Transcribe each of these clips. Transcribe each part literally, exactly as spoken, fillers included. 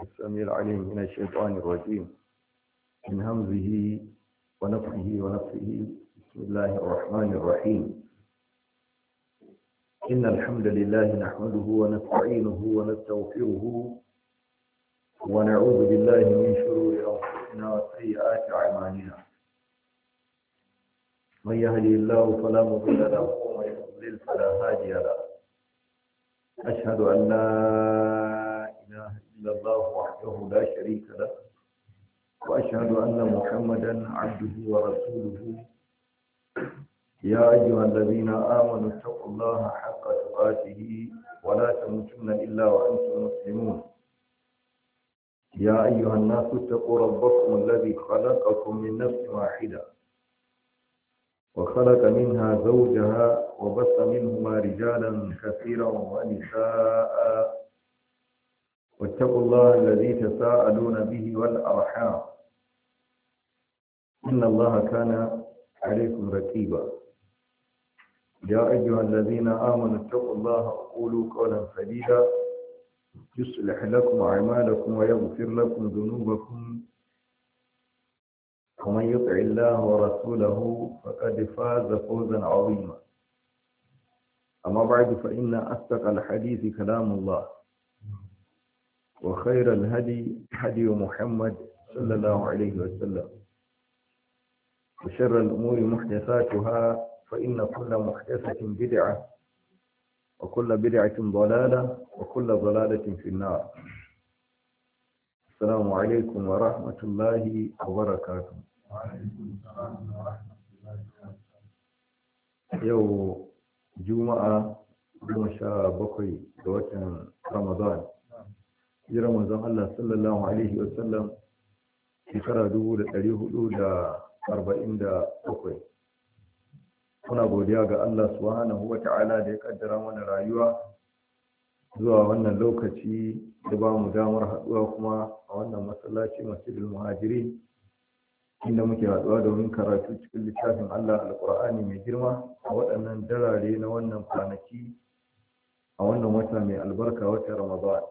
السميع العليم من الشيطان الرجيم من همزه ونفخه ونفخه. بسم الله الرحمن الرحيم. إن الحمد لله نحمده ونستعينه ونستغفره ونعوذ بالله من شرور أنفسنا وسيئات أعمالنا. من يهدي الله فلا مضل له ومن يضلل فلا هادي له. أشهد أن لا إله إلا الله وحده لا شريك له، وأشهد أن محمدا عبده ورسوله. يا أيها الذين آمنوا اتقوا الله حق تقاته ولا تموتن إلا وأنتم مسلمون. يا أيها الناس اتقوا ربكم الذي خلقكم من نفس واحدة وخلق منها زوجها وبث منهما رجالا كثيرا ونساء. واتقوا الله الذي تساءلون به والأرحام إن الله كان عليكم رقيبا. يا أيها الذين آمنوا اتقوا الله وقولوا قولا سديدا يصلح لكم أعمالكم ويغفر لكم ذنوبكم، ومن يطع الله ورسوله فقد فاز فوزا عظيما. أما بعد، فإن أصدق الحديث كلام الله، وخير الهدي هدي محمد صلى الله عليه وسلم، وشر الأمور محدثاتها، فإن كل محدثة بدعة وكل بدعة ضلالة وكل ضلالة في النار. السلام عليكم ورحمة الله وبركاته. يوم جمعة goma sha bakwai ga watan Ramadan, jiran manzon Allah sallallahu alaihi wa sallam shekara dubu da ɗari hudu da arba'in da bakwai. Muna godiya ga Allah subhanahu wa ta'ala da ya kaddara mana rayuwa zuwa wannan lokaci da ba mu damar haɗuwa kuma a wannan masallaci masjidul muhajiri, inda muke haɗuwa domin karatu cikin littafin Allah alƙur'ani mai girma a waɗannan darare na wannan kwanaki a wannan wata mai albarka, watan Ramadan.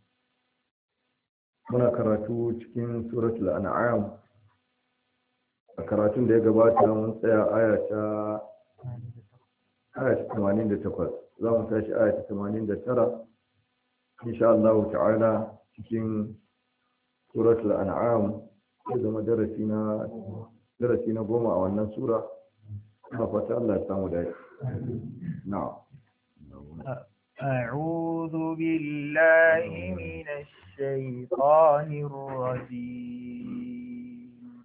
Muna karatu cikin suratul an'am. A karatun da ya gabata mun tsaya aya ta aya ta tamanin da takwas, za mu tashi aya ta tamanin da tara insha Allah ta'ala cikin suratul an'am. Ya zama darasi na darasi na goma a wannan sura. Ina fata Allah ya samu dace. Na'am. أعوذ بالله من الشيطان الرجيم.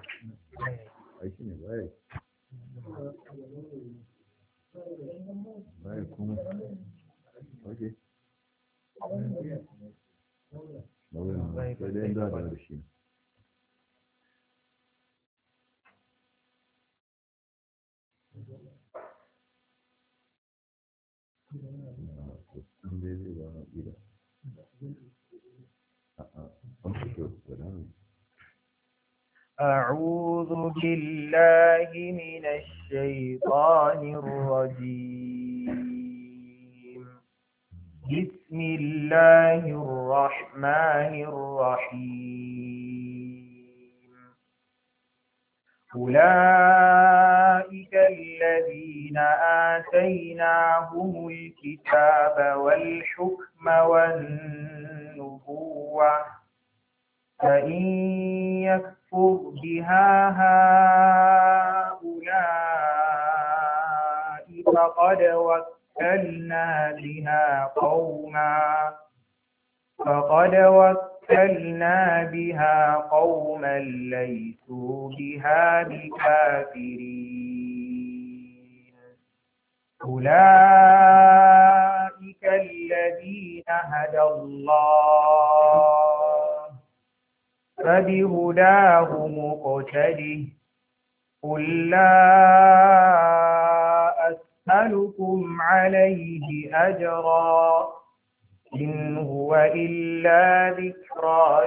أعوذ بالله من الشيطان الرجيم. بسم الله الرحمن الرحيم. أولئك الذين آتيناهم الكتاب والحكم والنبوة، فإن يكفر بها هؤلاء فقد وكلنا بها قوما فقد وكلنا بها قوما ليسوا بها بكافرين. أولئك الذين هدى الله، فبهداه مقتده. قل لا أسألكم عليه أجرا، إن هو إلا ذكرى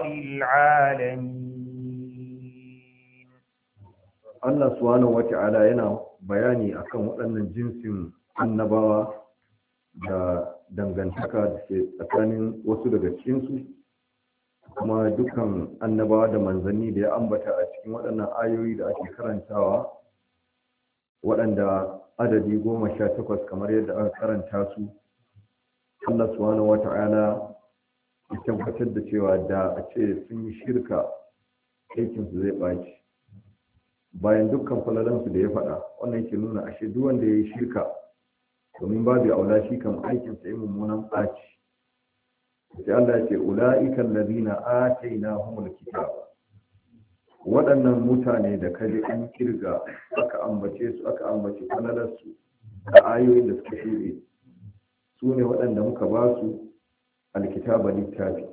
للعالمين. Allah subhanahu wata'ala yana bayani akan waɗannan jinsin annabawa da dangantaka da ke tsakanin wasu daga cikinsu kuma dukkan annabawa da manzanni da ya ambata a cikin waɗannan ayoyi da ake karantawa waɗanda adadi goma sha takwas kamar yadda aka karanta su, Allah subhanahu wata'ala ya tabbatar da cewa da a ce sun yi shirka aikinsu zai ɓaci bayan dukkan falalansu da ya faɗa. Wannan yake nuna ashe duk wanda ya yi shirka domin babu aula shi kan aikinsa ya mummunan ɓaci. sai Allah ya ce ula'ikan ladina atainahumul kitaba, waɗannan mutane da kaji an kirga aka ambace su aka ambace falalarsu da ayoyin da suka shuɗe, su ne waɗanda muka ba su alkitaba littafi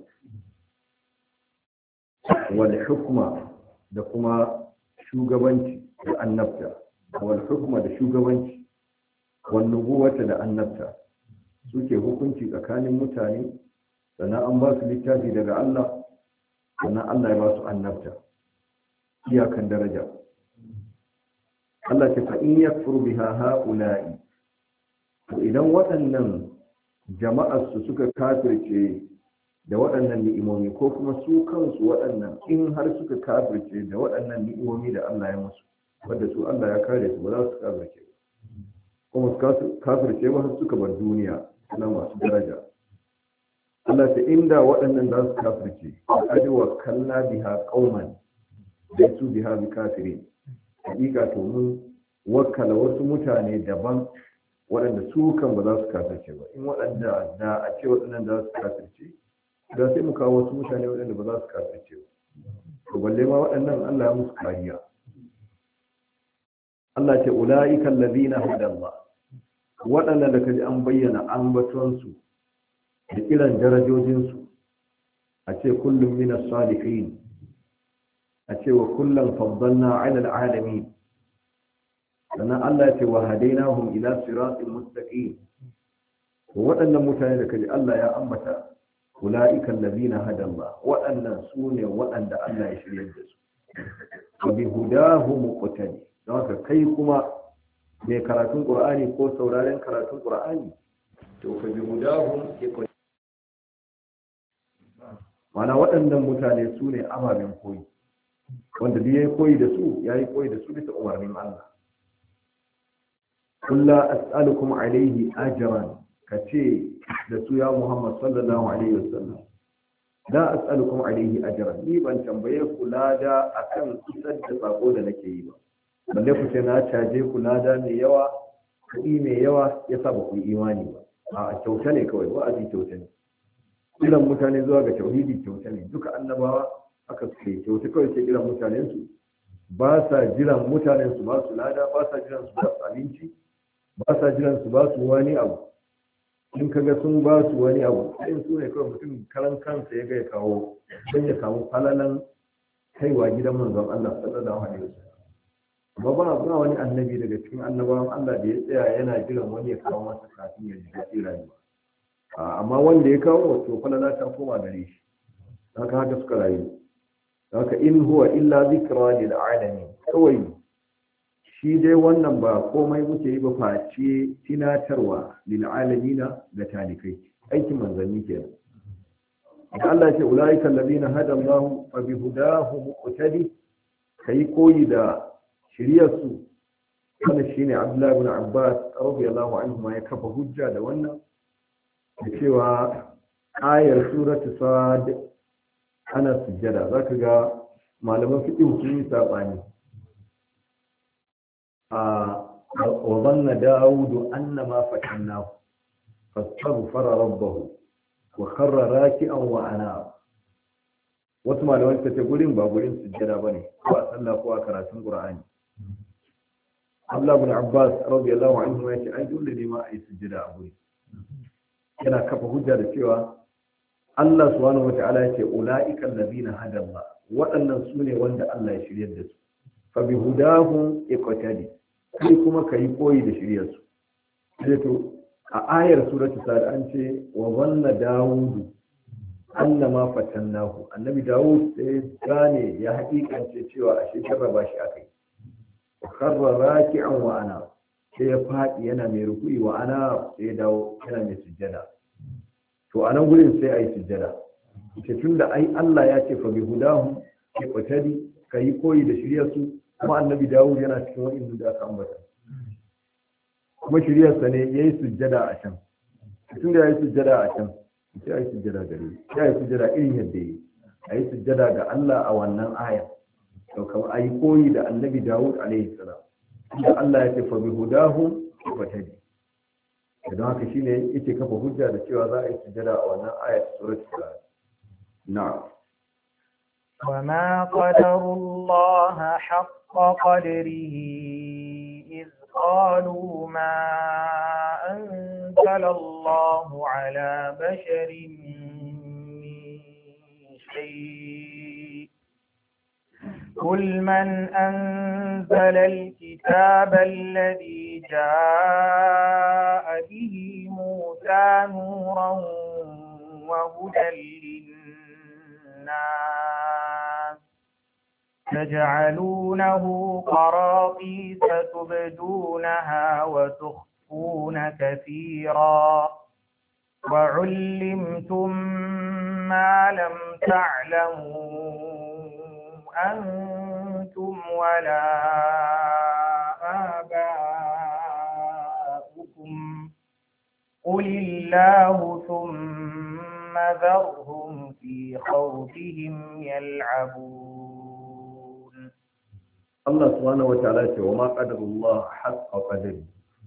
wal hukma da kuma shugabanci da annabta, wal hukma da shugabanci wal nubuwata da annabta, suke hukunci tsakanin mutane. Sannan an ba su littafi daga Allah, sannan Allah ya ba su annabta, iyakan daraja. Allah ce fa in yakfur biha haula'i, to idan waɗannan jama'ar su suka kafirce da waɗannan ni'imomi, ko kuma su kansu waɗannan in har suka kafirce da waɗannan ni'imomi da Allah ya musu, wanda su Allah ya kare su ba za su kafirce ba, kuma su kafirce ba har suka bar duniya suna masu daraja. Allah ta inda waɗannan za su kafirce aji wa kalla biha qauman da su biha bi kafirin, hakika to mun wakala wasu mutane daban waɗanda su kan ba za su kafirce ba. In waɗanda da a ce waɗannan za su kafirce da sai mu kawo wasu mutane waɗanda ba za su kafirce ba, to balle ma waɗannan Allah ya musu kariya. Allah ce ula'ika allazina hadallah, waɗannan da kaji an bayyana ambatonsu da kiran darajojinsu, a ce kullum min as-salihin, a ce wa kullum faddalna 'ala al-'alamin, sannan Allah ya ce wa hadainahum ila siratin mustaqim. Waɗannan mutane da kaji Allah ya ambata, ulaika allazina hadallah, waɗannan su ne waɗanda Allah ya shirya da su, wa bi hudahu muqtadi. Don haka kai kuma mai karatun Qur'ani ko sauraren karatun Qur'ani, to ka bi hudahu ke mana waɗannan mutane su ne ababen koyi, wanda duk ya yi koyi da su ya yi koyi da su bisa umarnin Allah. Kulla as'alukum alaihi ajran, ka ce da su ya Muhammad sallallahu alaihi wasallam, la as'alukum alaihi ajran, ni ban tambaye ku lada akan isar da sako da nake yi ba, balle ku ce na caje ku lada mai yawa, kuɗi mai yawa yasa ba ku yi imani ba. A kyauta ne kawai, wa'azi kyauta ne, kiran mutane zuwa ga tauhidi kyauta ne. Duka annabawa aka suke kyauta kawai ke kiran mutanen su, ba sa jiran mutanen su ba su lada, ba sa jiran su ba su abinci, ba sa jiran su ba su wani abu. In kaga sun ba su wani abu sai su ne kawai mutum karan kansa ya ga ya kawo don ya samu falalan kaiwa gidan manzon Allah sallallahu alaihi wasallam. Amma ba ba wani annabi daga cikin annabawan Allah da ya tsaya yana jiran wani ya kawo masa kafin ya ji daɗi rayuwa. Amma wanda ya kawo to falala ta koma gare shi, haka haka suka rayu. Haka in huwa illa zikra lil alamin, kawai shi dai wannan ba komai muke yi ba face tinatarwa lil alamina ga talikai, aikin manzanni kenan. Da Allah ya ce ulaika alladhina hada Allah fa bi hudahu muqtadi, kai koyi da shiriyarsu. Wannan shine Abdullah ibn Abbas radiyallahu anhu ma ya kafa hujja da wannan, da cewa ayar suratu sad ana sujjada. Zaka ga malaman fiqh sun yi sabani a wa dhanna daudu annama fatannahu fastaghfara rabbahu wa kharra raki'an wa ana. Wasu malaman suka ce gurin ba gurin sujjada bane, ko a sallah ko a karatun Qur'ani. Abdullah ibn Abbas radiyallahu anhu ya ce ai dole ne ma a yi sujjada a guri. Yana kafa hujja da cewa Allah subhanahu wata'ala ya ce ula'ika allazina hada Allah, waɗannan su ne wanda Allah ya shiryar da su, fa bi hudahum iqtadi, kai kuma kai koyi da shiryar su. Sai to a ayar suratu sad an ce wa wanna dawudu annama fatannahu, annabi dawud sai gane ya haƙiƙance cewa ashe jarraba shi akai. Kharra raki'an wa ana, sai ya faɗi yana mai ruku'i wa ana sai ya dawo yana mai sujjada. To a nan gurin sai a yi sujjada. ce tunda ai Allah ya ce fa bi hudahu iqtadi kai koyi da shiriyar su kuma annabi Dawud yana cikin wa'in da aka ambata kuma shiriyar sa ne yayi sujjada a can tunda yayi sujjada a can sai ayi sujjada gare sai ayi sujjada irin yadda yayi ayi sujjada ga Allah a wannan aya to kamar ayi koyi da annabi Dawud alaihi salam da Allah ya ce fa bi hudahu iqtadi idan haka shine yake kafa hujja da cewa za a yi sujjada a wannan aya ta suratul na'am وما قدروا الله حق قدره إذ قالوا ما أنزل الله على بشر من شيء قل من أنزل الكتاب الذي جاء به موسى نورا وهدى للناس تجعلونه قراطيس تبدونها وتخفون كثيرا وعلمتم ما لم تعلموا أنتم ولا آباؤكم قل الله ثم ذرهم في خوضهم يلعبون الله سبحانه وتعالى وما قدر الله حق قدره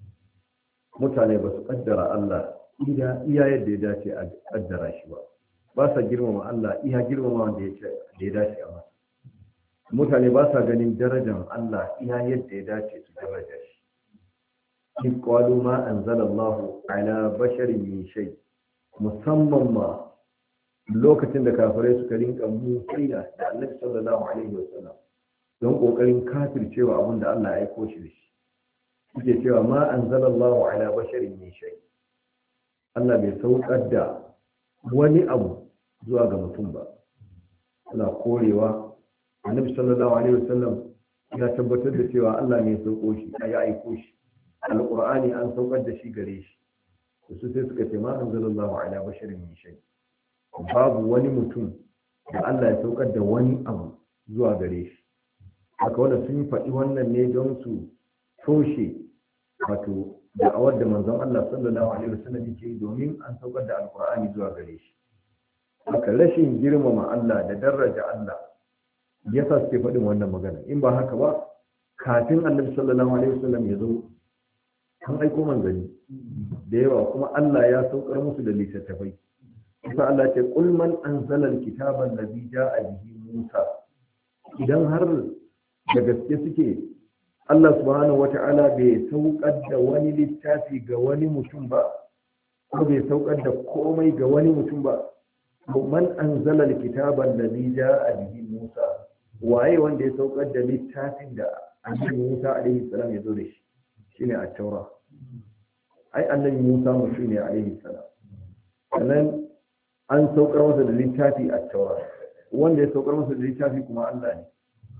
mutane ba su kaddara Allah iya yadda ya dace a kaddara shi ba ba sa girmama Allah iya girmama wanda ya dace a masa mutane ba sa ganin darajar Allah iya yadda ya dace su daraja shi in qalu ma anzalallahu ala basharin min shay musamman ma lokacin da kafirai suka rinka mutsiya da Annabi sallallahu alaihi wasallam don kokarin kafircewa abin da Allah ya aiko shi da shi suke cewa ma anzalallahu ala basharin min shay Allah bai saukar da wani abu zuwa ga mutum ba suna korewa Annabi sallallahu alaihi wasallam ya tabbatar da cewa Allah ne ya sauko shi ya aiko shi alqur'ani an saukar da shi gare shi su sai suka ce ma anzalallahu ala basharin min shay babu wani mutum da Allah ya saukar da wani abu zuwa gare shi haka wanda sun faɗi wannan ne don su toshe wato da'awar da manzon Allah sallallahu alaihi wasallam yake domin an saukar da alqur'ani zuwa gare shi haka rashin girmama Allah da daraja Allah yasa suke faɗin wannan magana in ba haka ba kafin annabi sallallahu alaihi wasallam ya zo an aiko manzanni da yawa kuma Allah ya saukar musu da littattafai sai Allah ce qul man anzala alkitaba allazi ja'a bihi Musa idan har da gaske suke Allah subhanahu wata'ala bai saukar da wani littafi ga wani mutum ba ko bai saukar da komai ga wani mutum ba man anzala alkitaba allazi ja'a bihi Musa waye wanda ya saukar da littafin da annabi Musa alaihi salam ya zo da shi shine at-taura ai annabi Musa mutum ne alaihi salam sannan an saukar masa da littafi at-taura wanda ya saukar masa da littafi kuma Allah ne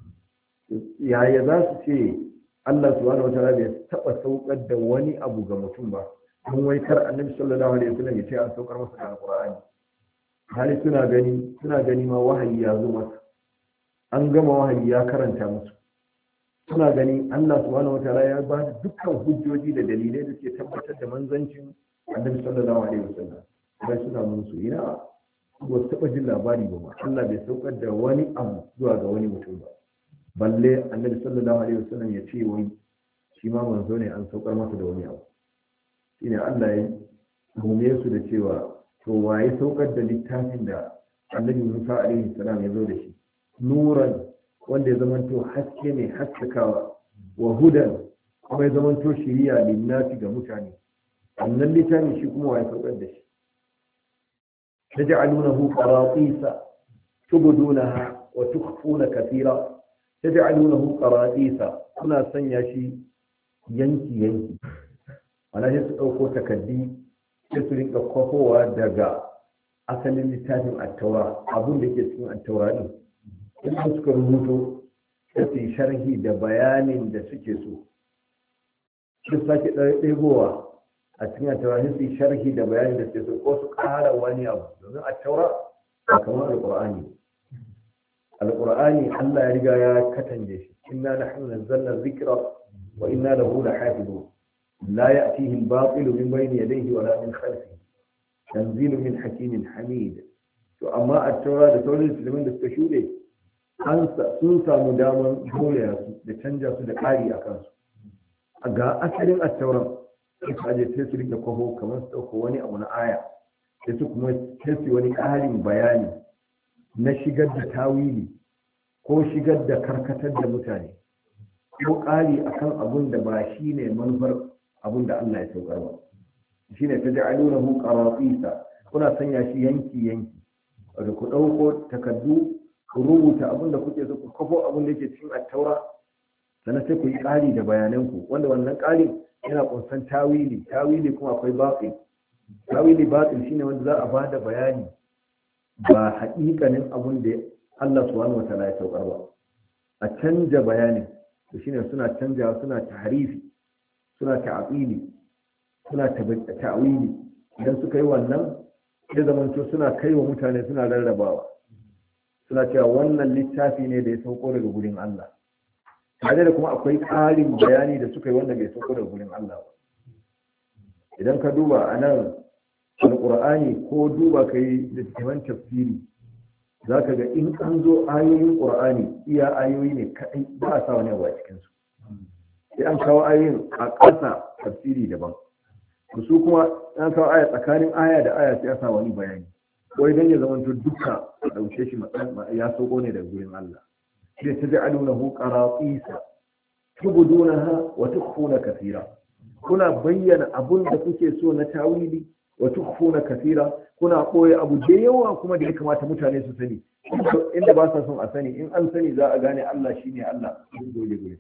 yaya za su ce Allah subhanahu wataala bai taba saukar da wani abu ga mutum ba don wai kar annabi sallallahu alaihi wasallam ya ce an saukar masa da alqur'ani hali suna gani suna gani ma wahayi ya zo masa an gama wahayi ya karanta musu suna gani Allah subhanahu wataala ya ba da dukkan hujjoji da dalilai da ke tabbatar da manzancin annabi sallallahu alaihi wasallam sai suna musu ina ba su taba jin labari ba ma Allah bai saukar da wani abu zuwa ga wani mutum ba balle annabi sallallahu alaihi wasallam ya ce wai shi ma manzo ne an saukar masa da wani abu shine Allah ya gume su da cewa to waye saukar da littafin da annabi Musa alaihi salam ya zo da shi nuran wanda ya zamanto haske ne haskakawa wa hudan kuma ya zamanto shiriya linnati ga mutane annan littafin shi kuma waye saukar da shi taj'alunahu qaratisa tubdunaha wa tukhfuna kathira taj'alunahu qaratisa kuna sanya shi yanki yanki ana sai su dauko takaddi sai su rinka kwafowa daga asalin littafin at-taura abun da yake cikin at-taura din in suka rubuto sai su yi sharhi da bayanin da suke so su sake ɗaiɗaigowa a cikin at-taura sai su yi sharhi da bayanin da suke so ko su ƙara wani abu domin at-taura ba kamar alqur'ani alqur'ani Allah ya riga ya katange shi inna nahnu nazzalna dhikra wa inna lahu lahafizun la ya'tihi al-batil min bayni yadayhi wa la min khalfihi tanzilu min hakimin hamid. To amma a taura da sauran musulmin da suka shuɗe sun samu damar dole su da canja su da ƙari a kansu ga asalin a tauran su aje sai su rike kwafo kamar su ɗauko wani abu na aya sai su kuma sai su wani ƙarin bayani na shigar da tawili ko shigar da karkatar da mutane ko ƙari akan abun da ba shi ne manufar abun da Allah ya saukar ba shi ne ta ja'alunahu qaratisa kuna sanya shi yanki yanki wato ku ɗauko takardu ku rubuta abin da kuke so ku kafo abin da yake cikin attaura sannan sai ku yi ƙari da bayananku wanda wannan ƙarin yana ƙunsan tawili tawili kuma akwai batil tawili batil shine wanda za a ba da bayani ba haƙiƙanin abin da Allah subhanahu wataala ya saukar ba a canja bayanin to shine suna canja suna tahrifi suna ta'wili suna ta'wili idan suka yi wannan da zamanto suna kai wa mutane suna rarrabawa suna cewa wannan littafi ne da ya sauko daga gurin Allah tare da kuma akwai ƙarin bayani da suka yi wanda bai sauko daga gurin Allah ba idan ka duba a nan alƙur'ani ko duba ka yi littattafan tafsiri za ka ga in an zo ayoyin ƙur'ani iya ayoyi ne kaɗai ba a sa wani abu a cikinsu sai an kawo ayoyin a ƙasa tafsiri daban su kuma an kawo aya tsakanin aya da aya sai a sa wani bayani wai dan ya zama duka a ɗauke shi ya sauko ne daga gurin Allah sai ta ja'alunahu qaratisa tubdunaha wa tukhfuna kathira kuna bayyana abun da kuke so na tawili wa tukhfuna kathira kuna koyi abu da yawa kuma da ya kamata mutane su sani inda ba sa son a sani in an sani za a gane Allah shine Allah su dole gure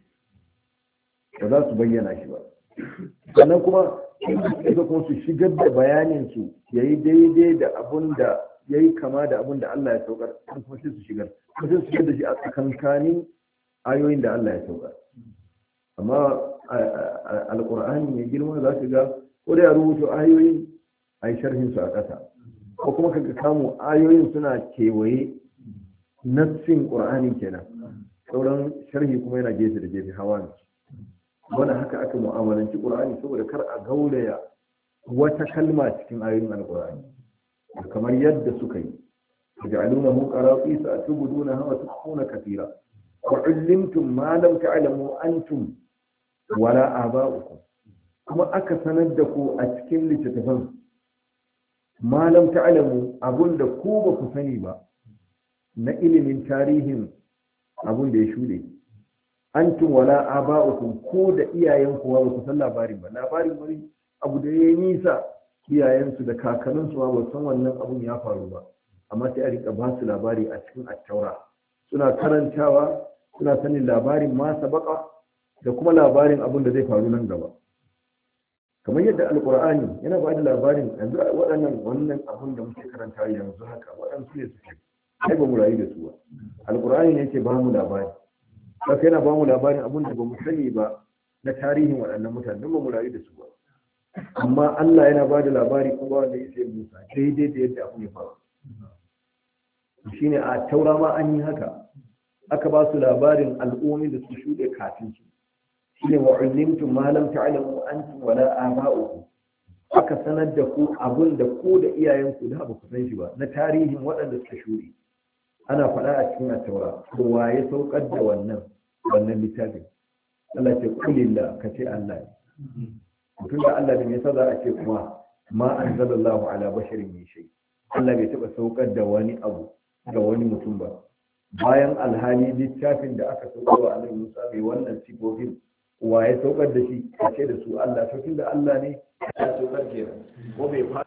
ba za su bayyana shi ba sannan kuma in su kuma su shigar da bayanin su yayi daidai da abun da yayi kama da abun da Allah ya saukar kuma sai su shigar kuma sai su shigar da shi a tsakankanin ayoyin da Allah ya saukar amma alqur'ani mai girma za su ga ko da ya rubuta ayoyi a yi sharhin su a ƙasa ko kuma kaga samu ayoyin suna kewaye nassin qur'ani kenan sauran sharhi kuma yana gefe da gefe hawa ne wannan haka aka mu'amalanci qur'ani saboda kar a gauraya wata kalma cikin ayoyin alqur'ani kamar yadda suka yi taj'alunahu qaratisa tubdunaha wa tukhfuna katira wa 'allamtum ma lam ta'lamu antum wala aba'ukum kuma aka sanar da ku a cikin littattafan ma lam ta'lamu abunda ku ba ku sani ba na ilimin tarihin abun da ya shuɗe antum wala aba'ukum ko da iyayen ku ba ku san labarin ba labarin wani abu da ya nisa iyayensu da kakanninsu ba san wannan abun ya faru ba amma sai a rika ba su labari a cikin attaura suna karantawa suna sanin labarin ma sabaka da kuma labarin abun da zai faru nan gaba kamar yadda alqur'ani yana ba da labarin yanzu waɗannan wannan abun da muke karanta yanzu haka waɗansu ne suke ai ba mu rayu da su ba alqur'ani ne yake ba mu labari haka yana ba mu labarin abun da ba mu sani ba na tarihin waɗannan mutane don ba mu rayu da su ba amma Allah yana ba da labari ko ba wanda yake Musa daidai da yadda abu ya faru shine a taura ma an yi haka aka ba su labarin al'ummi da su shuɗe kafin su shine wa ullimtum ma lam ta'lamu antum wala aba'ukum aka sanar da ku abun da ku da iyayenku da ba ku san shi ba na tarihin waɗanda suka shuɗe ana faɗa a cikin at-taura to waye saukar da wannan wannan littafin Allah ce kulillah kace Allah ne mutum da Allah da me yasa za a ce kuma ma anzalallahu ala basharin min shay Allah bai taba saukar da wani abu ga wani mutum ba bayan alhali littafin da aka saukar wa Annabi Musa mai wannan sifofin wa ya saukar da shi kace da su Allah to tunda Allah ne ya saukar kenan ko bai fa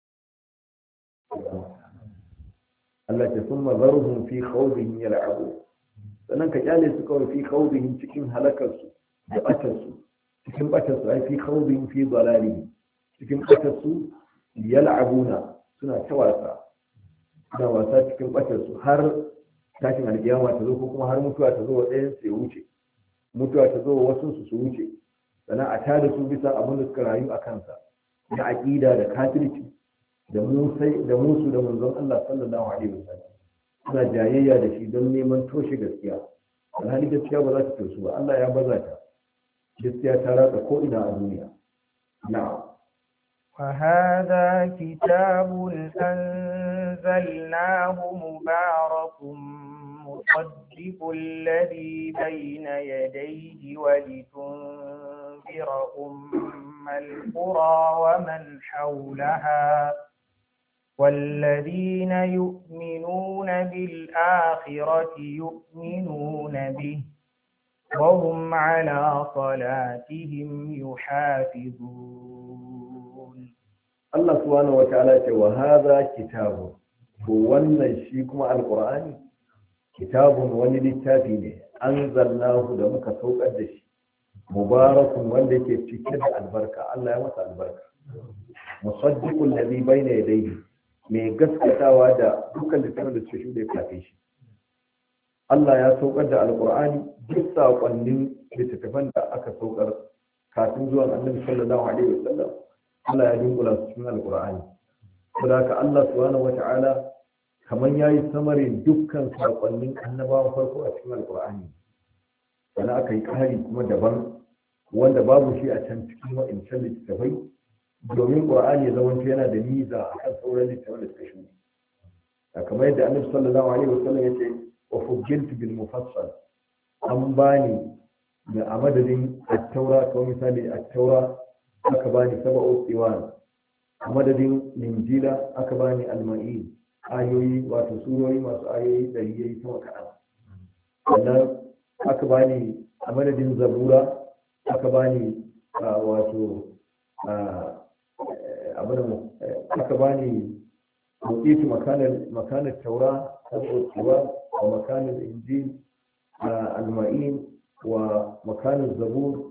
Allah ta summa zarhum fi khawdihim yal'abu sannan ka kyale su kawai fi khawdihim cikin halakarsu da batarsu cikin batarsu ai fi khawdihim fi dalalihim cikin batarsu yal'abuna suna ta wasa suna wasa cikin batarsu har tashin alƙiyama ta zo ko kuma har mutuwa ta zo wa ɗayan su ya wuce mutuwa ta zo wa wasu su su wuce sannan a tada su bisa abin da suka rayu a kansa na aƙida da kafirci da musai da musu da manzon Allah sallallahu alaihi wasallam suna jayayya da shi don neman toshe gaskiya alhali gaskiya ba za ta tosu ba Allah ya baza ta gaskiya ta ratsa ko ina a duniya na'am وهذا كتاب أنزلناه مبارك مصدق الذي بين يديه ولتنذر أم القرى ومن حولها والذين يؤمنون بالآخرة يؤمنون به وهم على صلاتهم يحافظون. الله سبحانه وتعالى وهذا كتاب هو الشيكم القرآن كتاب وللتابين أنزلناه لمك سوق الدش مبارك ولك تكد البركة الله يمسى البركة مصدق الذي بين يديه mai gaskatawa da dukkan littafin da suka shuɗe kafin shi Allah ya saukar da alƙur'ani duk saƙonnin littattafan da aka saukar kafin zuwan annabi sallallahu alaihi wasallam Allah ya dunkula su cikin alƙur'ani saboda haka Allah subhanahu wata'ala kamar yayi samarin dukkan saƙonnin annabawan farko a cikin alƙur'ani sannan aka yi ƙari kuma daban wanda babu shi a can cikin wa'incan littattafai domin ƙur'ani ya zamanto yana da miza a kan sauran littafin da suka shuɗe kamar yadda annabi sallallahu alaihi wasallam ya ce wa fujjiltu bil mufassal an bani da a madadin at-taura ko misali at-taura aka bani sab'u diwan a madadin injila aka bani al-ma'in ayoyi wato surori masu ayoyi ɗari yayi sama kaɗan sannan aka bani a madadin zabura aka bani wato abin aka bani muqitu makanar makanar taura sab'u ومكان الإنجيل المعين ومكان الزبور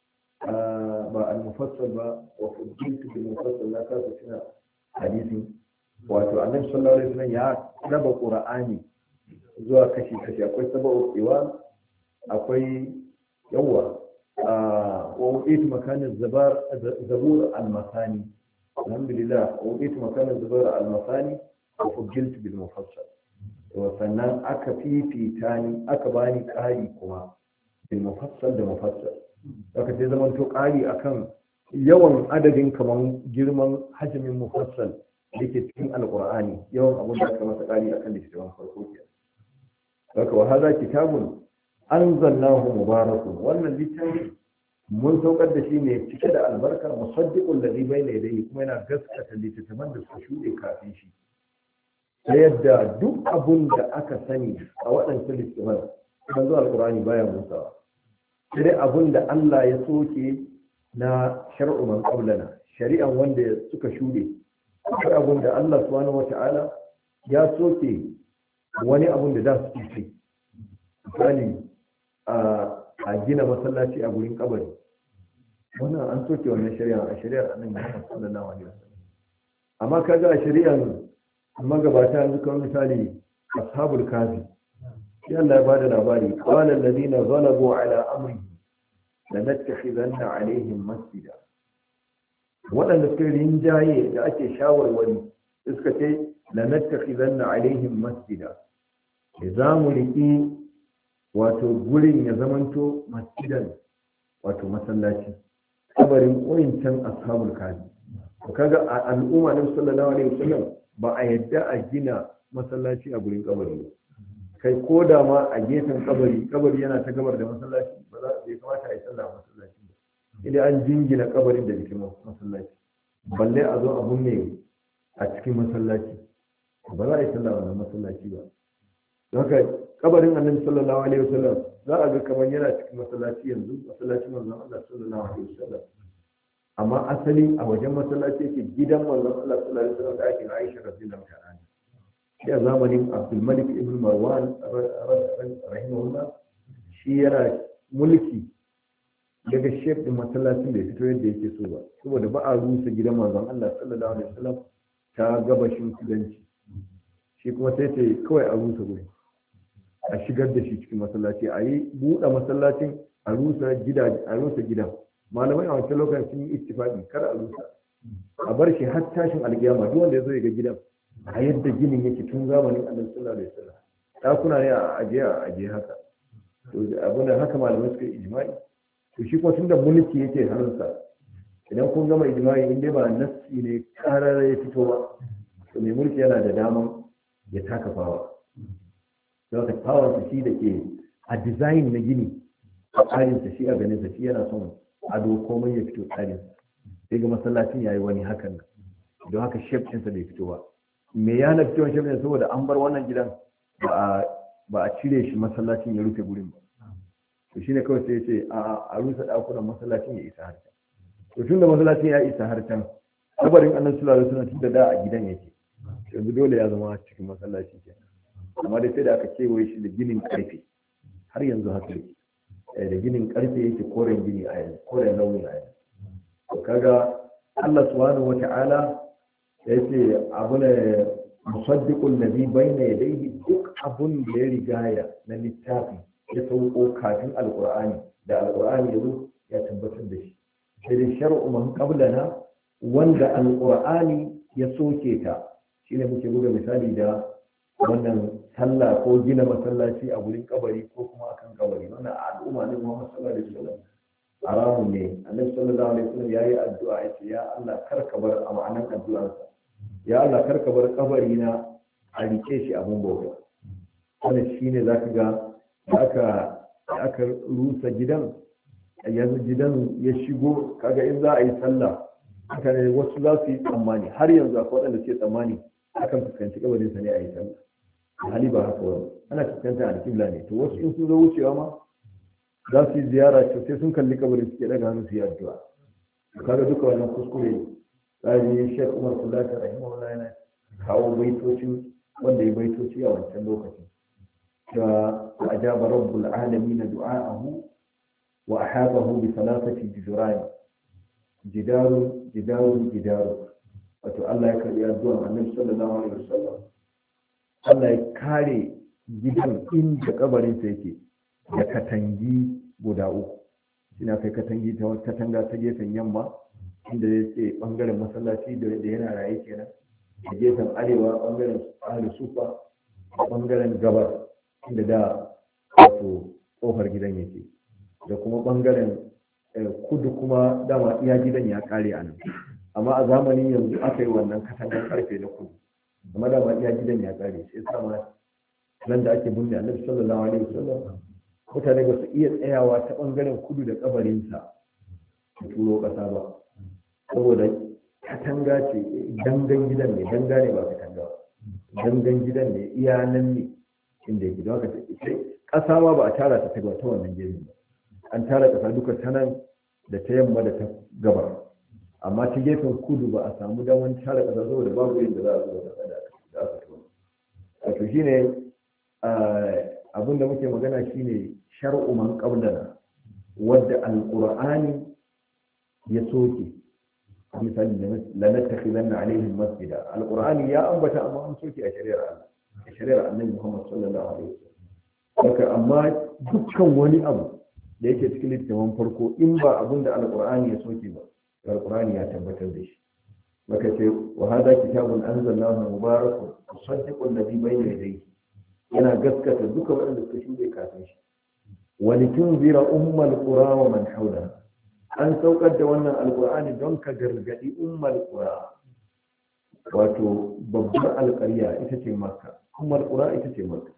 المفصل وفجلت بالمفصل لا كاسة سنة حديثي wato annabi sallallahu alaihi wasallam ya raba qur'ani zuwa kashi kashi akwai sab'u diwan akwai yawa wa uqitu makanin zabar zabur al-masani alhamdulillah wa uqitu makanin zabar al-masani wa fujiltu bil mufassal sannan aka fifita ni aka bani ƙari kuma bil mufassal da mufassal aka sai zaman to ƙari akan yawan adadin kaman girman hajmin mufassal dake cikin alqur'ani yawan abun da aka masa ƙari akan littafin farko ke haka wa hadha kitabun anzalnahu mubarakun wannan littafi mun saukar da shi ne cike da albarka musaddiqul ladhi bayna yadayhi kuma yana gaskata littafin da suka shuɗe kafin shi ta yadda duk abun da aka sani a waɗansu littafan kan zuwa alƙur'ani baya musawa sai dai abun da Allah ya soke na shar'u man qablana shari'an wanda suka shuɗe akwai abun da Allah subhanahu wata'ala ya soke wani abun da da su ce misali a gina masallaci a gurin kabari wannan an soke wannan shari'a a shari'ar annabi Muhammad sallallahu alaihi wasallam amma kaga a shari'ar magabata yanzu kawai misali ashabul kafi sai Allah ya bada labari qala alladhina zalabu ala amri lanattakhidanna alaihim masjida waɗanda suka rinjaye da ake shawarwari suka ce lanattakhidanna alaihim masjida za mu riki wato gurin ya zamanto masjidan wato masallaci kabarin ƙoyincan ashabul kafi kaga al'umma na sallallahu alaihi wasallam ba a yadda a gina masallaci a gurin kabari ba kai ko da ma a gefen kabari kabari yana ta gabar da masallaci ba za bai kamata a yi sallah a masallaci ba idan an jingina kabarin da jikin masallaci balle a zo a bunne a cikin masallaci ba za a yi sallah a wannan masallaci ba don haka kabarin annabi sallallahu alaihi wasallam za a ga kamar yana cikin masallaci yanzu masallacin manzon Allah sallallahu alaihi wasallam amma asali a wajen masallaci yake gidan manzon Allah sallallahu alaihi wasallam da ake Aisha radhiyallahu ta'ala shi a zamanin Abdul Malik ibn Marwan rahimahullah shi yana mulki daga shef din masallacin da ya fito yadda yake so ba saboda ba a rusa gidan manzon Allah sallallahu alaihi wasallam ta gabashin kudanci shi kuma sai ce kawai a rusa guri a shigar da shi cikin masallaci a yi buɗe masallacin a rusa gida a rusa gidan malamai a wancan lokacin sun yi ittifaqi kar a rusa a bar shi har tashin alkiyama duk wanda ya zo ya ga gidan a yadda ginin yake tun zamanin annabi sallallahu alaihi wasallam ɗakuna ne a ajiye a ajiye haka to abin da haka malamai suka yi ijma'i to shi kuma tunda mulki yake hannunsa idan kun gama ijma'i in dai ba nassi ne karara ya fito ba to mai mulki yana da daman ya taka fawa don ka fawa shi da ke a design na gini a tsarinsa shi a ganin sa shi yana son ado komai ya fito tsarin sai ga masallacin yayi wani hakan nan don haka shef ɗinsa bai fito ba me ya na fitowar shef ɗin saboda an bar wannan gidan ba a cire shi masallacin ya rufe gurin ba to shine kawai sai ya ce a rusa ɗakunan masallacin ya isa har can to tun da masallacin ya isa har can kabarin annabi sallallahu alaihi wasallam tun da da a gidan yake yanzu dole ya zama cikin masallaci kenan amma dai sai da aka kewaye shi da ginin karfe har yanzu haka yake da ginin karfe yake koren gini a yanzu koren launi a yanzu to kaga Allah subhanahu wata'ala ya ce abu ne musaddiqul ladhi bayna yadayhi duk abun da ya rigaya na littafi ya sauko kafin alqur'ani da alqur'ani yazo ya tabbatar da shi sai da shar'u man qablana wanda alqur'ani ya soke ta shine muke buga misali da wannan sallah ko gina masallaci a gurin kabari ko kuma akan kabari wannan al'umma ne Muhammad sallallahu alaihi wasallam haramun ne annabi sallallahu alaihi wasallam yayi addu'a yace ya Allah karka bar a ma'anan addu'arsa ya Allah karka bar kabari na a rike shi abun bauta wannan shine zaka ga aka aka rusa gidan yanzu gidan ya shigo kaga in za a yi sallah haka ne wasu za su yi tsammani har yanzu akwai waɗanda suke tsammani akan fuskanci kabarin sa ne a yi sallah hali ba haka wani ana fuskanta alkibla ne to wasu in sun zo wucewa ma za su yi ziyara ce sai sun kalli kabarin suke daga hannu su yi addu'a kaga duka wannan kuskure ne tsari shek umar sulata rahimahullah yana kawo baitocin wanda ya baitoci a wancan lokacin cewa ajaba rabbul alamin du'a'ahu wa ahabahu bi salatati jidran jidaru jidaru jidaru wato Allah ya karbi addu'ar annabi sallallahu alaihi wasallam Allah ya kare gidan inda kabarin sa yake da katangi guda uku ina kai katangi ta katanga ta gefen yamma inda yake bangaren masallaci da yana raye kenan a gefen arewa bangaren ahli sufa da bangaren gabar inda da wato kofar gidan yake da kuma bangaren kudu kuma dama iya gidan ya kare a nan amma a zamanin yanzu aka yi wannan katangar karfe na kudu amma dama iya gidan ya kare sai sama nan da ake binne annabi sallallahu alaihi wasallam mutane ba su iya tsayawa ta bangaren kudu da kabarinsa su turo kasa ba saboda katanga ce dangan gidan ne danga ne ba katanga ba dangan gidan ne iya nan ne inda yake don haka sai kasa ma ba a tara ta ta wannan gefen ba an tara kasa duka ta nan da ta yamma da ta gabar amma ta gefen kudu ba a samu daman tara kasa saboda babu yadda za a zuba kasa da aka tona wato shine abin da muke magana shine shar'u man qablana wadda alqur'ani ya soke misali la nattakhidanna alaihim masjida alqur'ani ya ambata amma an soke a shari'ar Allah a shari'ar Annabi Muhammad sallallahu alaihi wasallam amma dukkan wani abu da yake cikin littafin farko in ba abin da alqur'ani ya soke ba alqur'ani ya tabbatar da shi maka ce wa hada kitabun anzalnahu mubarakun musaddiqun ladhi bayna yadayhi yana gaskata duka waɗanda suka shuɗe kafin shi wani tun zira ummal qura wa man hawla an saukar da wannan alqur'ani don ka gargadi ummal qura wato babbar alƙarya ita ce makka ummal qura ita ce makka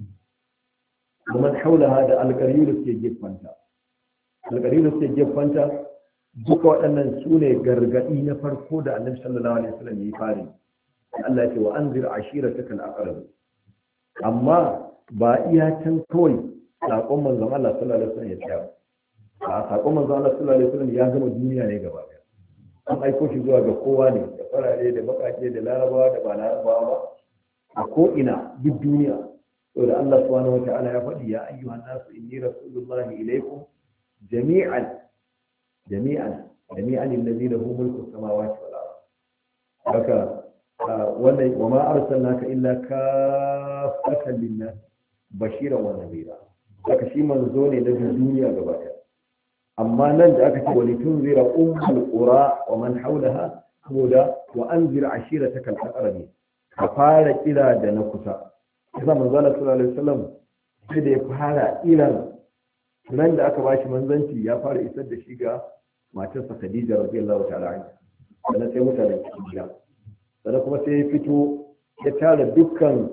wa man hawlaha da alƙaryu da suke gefanta alƙaryu da suke gefanta duka waɗannan su ne gargadi na farko da annabi sallallahu alaihi wasallam ya yi fari Allah ya ce wa anzir ashiratakal aqrab amma ba iya can kawai saƙon manzon Allah sallallahu alaihi wasallam ya tsaya a saƙon manzon Allah sallallahu alaihi wasallam ya gama duniya ne gaba ɗaya an aiko shi zuwa ga kowa ne da farare da baƙaƙe da larabawa da ba larabawa ba a ko ina duk duniya saboda Allah subhanahu wataala ya faɗi ya ayyuhan nasu inni rasulullahi ilaikum jami'an jami'an jami'an allazi lahu mulku samawati wal ardh haka wannan wa ma arsalnaka illa kafatan linnas bashiran wa nadhira haka shi manzo ne na duniya gaba ɗaya amma nan da aka ce wali tunzira ummul qura wa man hawlaha saboda wa anzir ashirataka al-aqrabi ka fara kira da na kusa sai manzo Allah sallallahu alaihi wasallam sai da ya fara kiran nan da aka bashi manzanci ya fara isar da shi ga matarsa Khadija radiyallahu ta'ala anha sannan sai mutanen cikin gida sannan kuma sai ya fito ya tara dukkan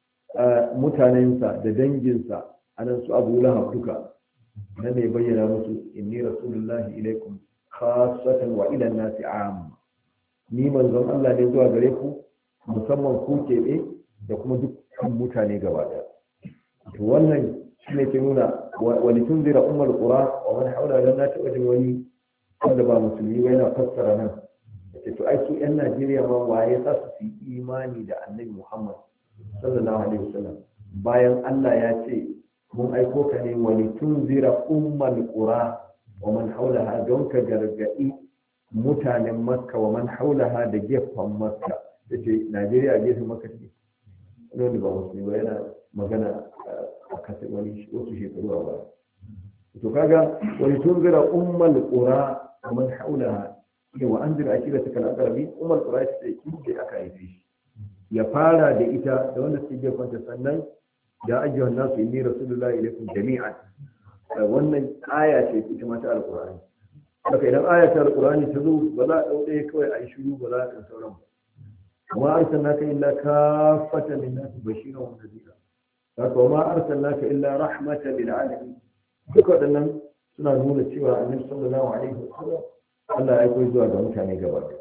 mutanensa da danginsa anan su Abu Lahab duka nan ne bayyana musu inni rasulullahi ilaikum khassatan wa ila an-nasi 'amma ni manzon Allah ne zuwa gare ku musamman ku keɓe da kuma dukkan mutane gaba ɗaya to wannan shine ke nuna wani tunzira ummul qura wa man haula dan na taɓa jin wani wanda ba musulmi ba yana fassara nan yace to ai su yan Najeriya ma waye za su yi imani da Annabi Muhammad sallallahu alaihi wasallam bayan Allah ya ce mun aiko ka ne wani tunzira ummul qura wa man haulaha don ka gargadi mutanen Makka wa man haulaha da gefen Makka yace Najeriya a gefen Makka ce wanda ba musulmi ba yana magana a kasa wani wasu shekaru a baya to kaga wani tunzira ummul qura wa man haulaha ne wa anzir ashirataka al-aqrabi ummul qura ce kike aka haife shi ya fara da ita da wanda suke gefanta sannan ya ayyuhan nasu inni rasulullahi ilaikum jami'an wannan aya ce ita ma ta alqur'ani haka idan aya ta alqur'ani ta zo ba za a dau ɗaya kawai a yi shiru ba za a ɗan sauran ba وما أرسلناك إلا كافة للناس بشيرا ونذيرا وما أرسلناك إلا رحمة للعالمين duk waɗannan suna nuna cewa annabi sallallahu alaihi wasallam Allah ya koyi zuwa ga mutane gaba ɗaya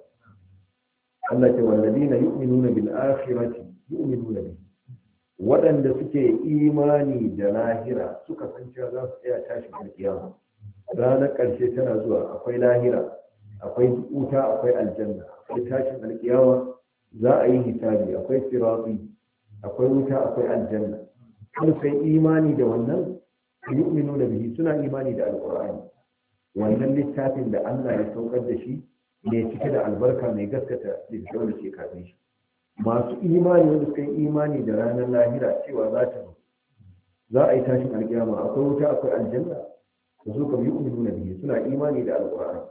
Allah ce walladina yu'minuna bil akhirati yu'minuna bi waɗanda suke imani da lahira suka san cewa za su tsaya tashin alkiyama ranar ƙarshe tana zuwa akwai lahira akwai wuta akwai aljanna akwai tashin alkiyama za a yi hisabi akwai sirati akwai wuta akwai aljanna kan sai imani da wannan yu'minu da bihi suna imani da alqur'ani wannan littafin da Allah ya saukar da shi ne cike da albarka mai gaskata littafin da ke kafin shi masu imani wanda suka yi imani da ranar lahira cewa za ta za a yi tashin alkiyama akwai wuta akwai aljanna da su kam yu'minu da bihi suna imani da alqur'ani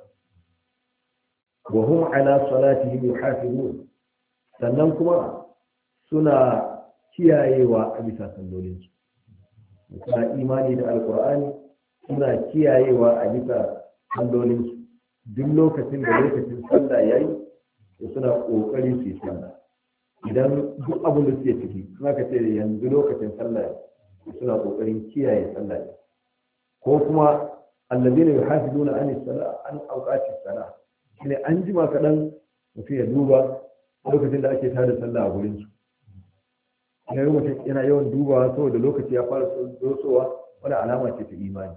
wa hum ala salatihim yuhafizun sannan kuma suna kiyayewa a bisa sallolinsu suna imani da alkur'ani suna kiyayewa a bisa sallolinsu duk lokacin da lokacin sallah ya yi da suna ƙoƙari su yi sallah idan duk abin da suke ciki suna ka ce yanzu lokacin sallah suna ƙoƙarin kiyaye sallah ko kuma allazina yuhafizuna an as-salah an awqati as-salah shine an jima kaɗan mutum ya duba lokacin da ake tada sallah a gurin su idan mutum yana yawan dubawa saboda lokaci ya fara dosowa wani alama ce ta imani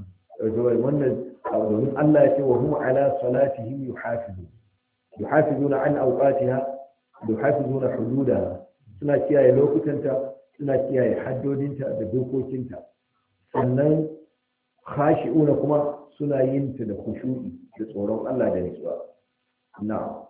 wannan domin Allah ya ce wa hum ala salatihim yuhafizun yuhafizuna an awqatiha yuhafizuna hududaha suna kiyaye lokutanta suna kiyaye haddodinta da dokokinta sannan khashi'una kuma suna yin ta da khushu'i da tsoron Allah da nutsuwa na'am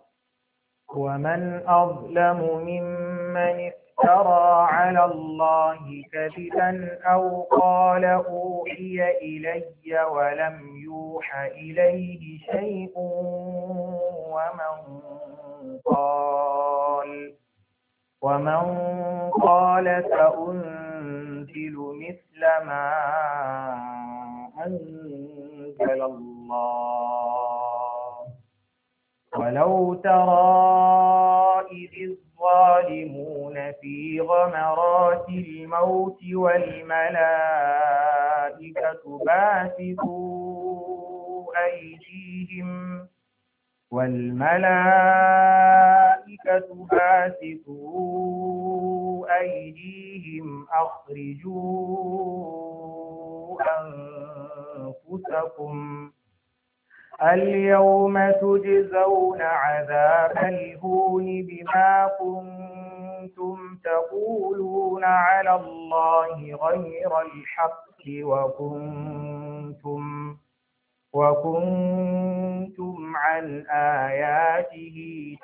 ومن أظلم ممن افترى على الله كذبا أو قال أوحي إلي ولم يوحى إليه شيء ومن قال ومن قال سأنزل مثل ما أنزل الله ولو ترى إذ الظالمون في غمرات الموت والملائكة باسطوا أيديهم والملائكة باسطوا أيديهم أخرجوا أنفسكم اليوم تجزون عذاب الهون بما كنتم تقولون على الله غير الحق وكنتم وكنتم عن آياته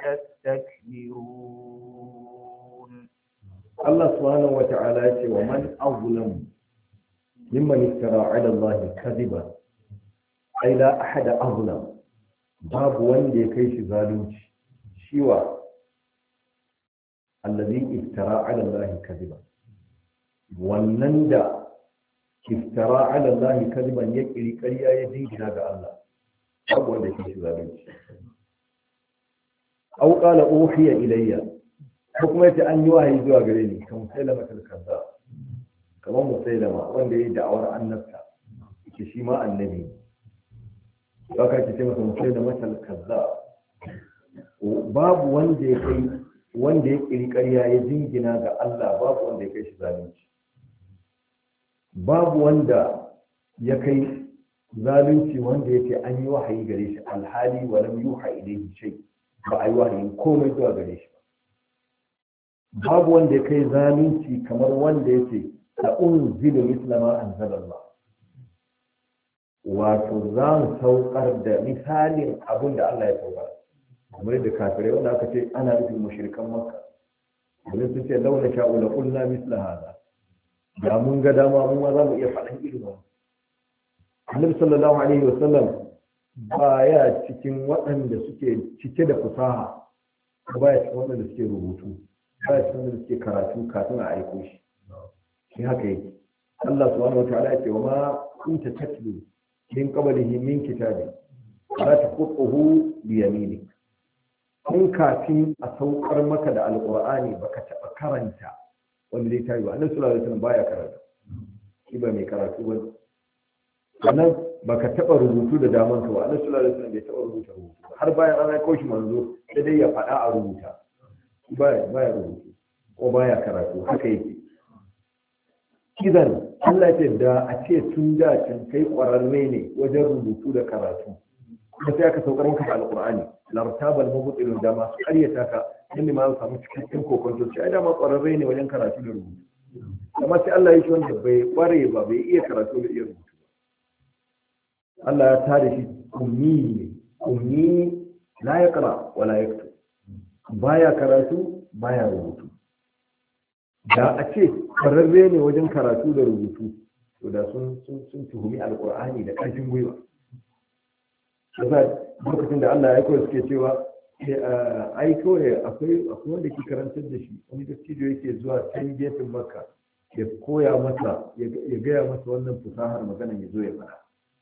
تستكبرون. الله سبحانه وتعالى ومن أظلم ممن افترى على الله كذبا أي لا أحد أظلم باب وندي كيش ظالمش shiwa allazi iftara ala allahi kadiba wannan da iftara ala allahi kadiban ya kiri ƙarya ya jingina ga Allah babu wanda ke shi zalunci au qala uhiya ilayya ko kuma yace an yi wahayi zuwa gare ni kan musailama kalkaza kamar musailama wanda yayi da'awar annabta yake shi ma annabi ba ka ce masa musailama kalkaza babu wanda ya kai wanda ya kiri ƙarya ya jingina ga Allah babu wanda ya kai shi zalunci babu wanda ya kai zalunci wanda yake an yi wahayi gare shi alhali wa lam yuha ilayhi shay ba a yi wahayi komai zuwa gare shi babu wanda ya kai zalunci kamar wanda yake la unzilu misla ma anzala Allah wato zan saukar da misalin abin da Allah ya saukar kamar da kafirai wanda aka ce ana nufin mushrikan makka domin sun ce launa sha'u la qulna misla hada da mun ga dama mun ma za mu iya faɗan irin wannan Annabi sallallahu alaihi wasallam baya cikin waɗanda suke cike da fasaha baya cikin waɗanda suke rubutu baya cikin waɗanda suke karatu kafin a aiko shi shi haka yake Allah subhanahu wa ta'ala ya ce wa ma kunta tatlu min qablihi min kitabin la taqutuhu bi yaminik kun kafin a saukar maka da alqur'ani baka taɓa karanta wanda zai tayi ba Annabi sallallahu alaihi wasallam baya karatu shi ba mai karatu ba sannan baka taba rubutu da daman ka ba Annabi sallallahu alaihi wasallam bai taba rubuta rubutu har bayan an aiko shi manzo sai dai ya faɗa a rubuta baya baya rubutu ko baya karatu haka yake kidan Allah ce da a ce tun da can kai ƙwararre ne wajen rubutu da karatu kuma sai aka saukar maka da alqur'ani lartabal mubtilun da masu ƙaryata ka inda ma samu cikakken kokonto sai da ma ƙwararre ne wajen karatu da rubutu amma sai Allah ya shi wanda bai ƙware ba bai iya karatu da iya rubutu Allah ya tada shi ummi ne ummi la yaqra wa la yaktub baya karatu baya rubutu da a ce ƙwararre ne wajen karatu da rubutu to da sun sun tuhumi alqur'ani da ƙarfin gwiwa yasa lokacin da Allah ya aiko suke cewa ai kawai akwai akwai wanda ke karantar da shi wani dattijo yake zuwa can gefen Makka ya koya masa ya gaya masa wannan fasahar magana ya zo ya fara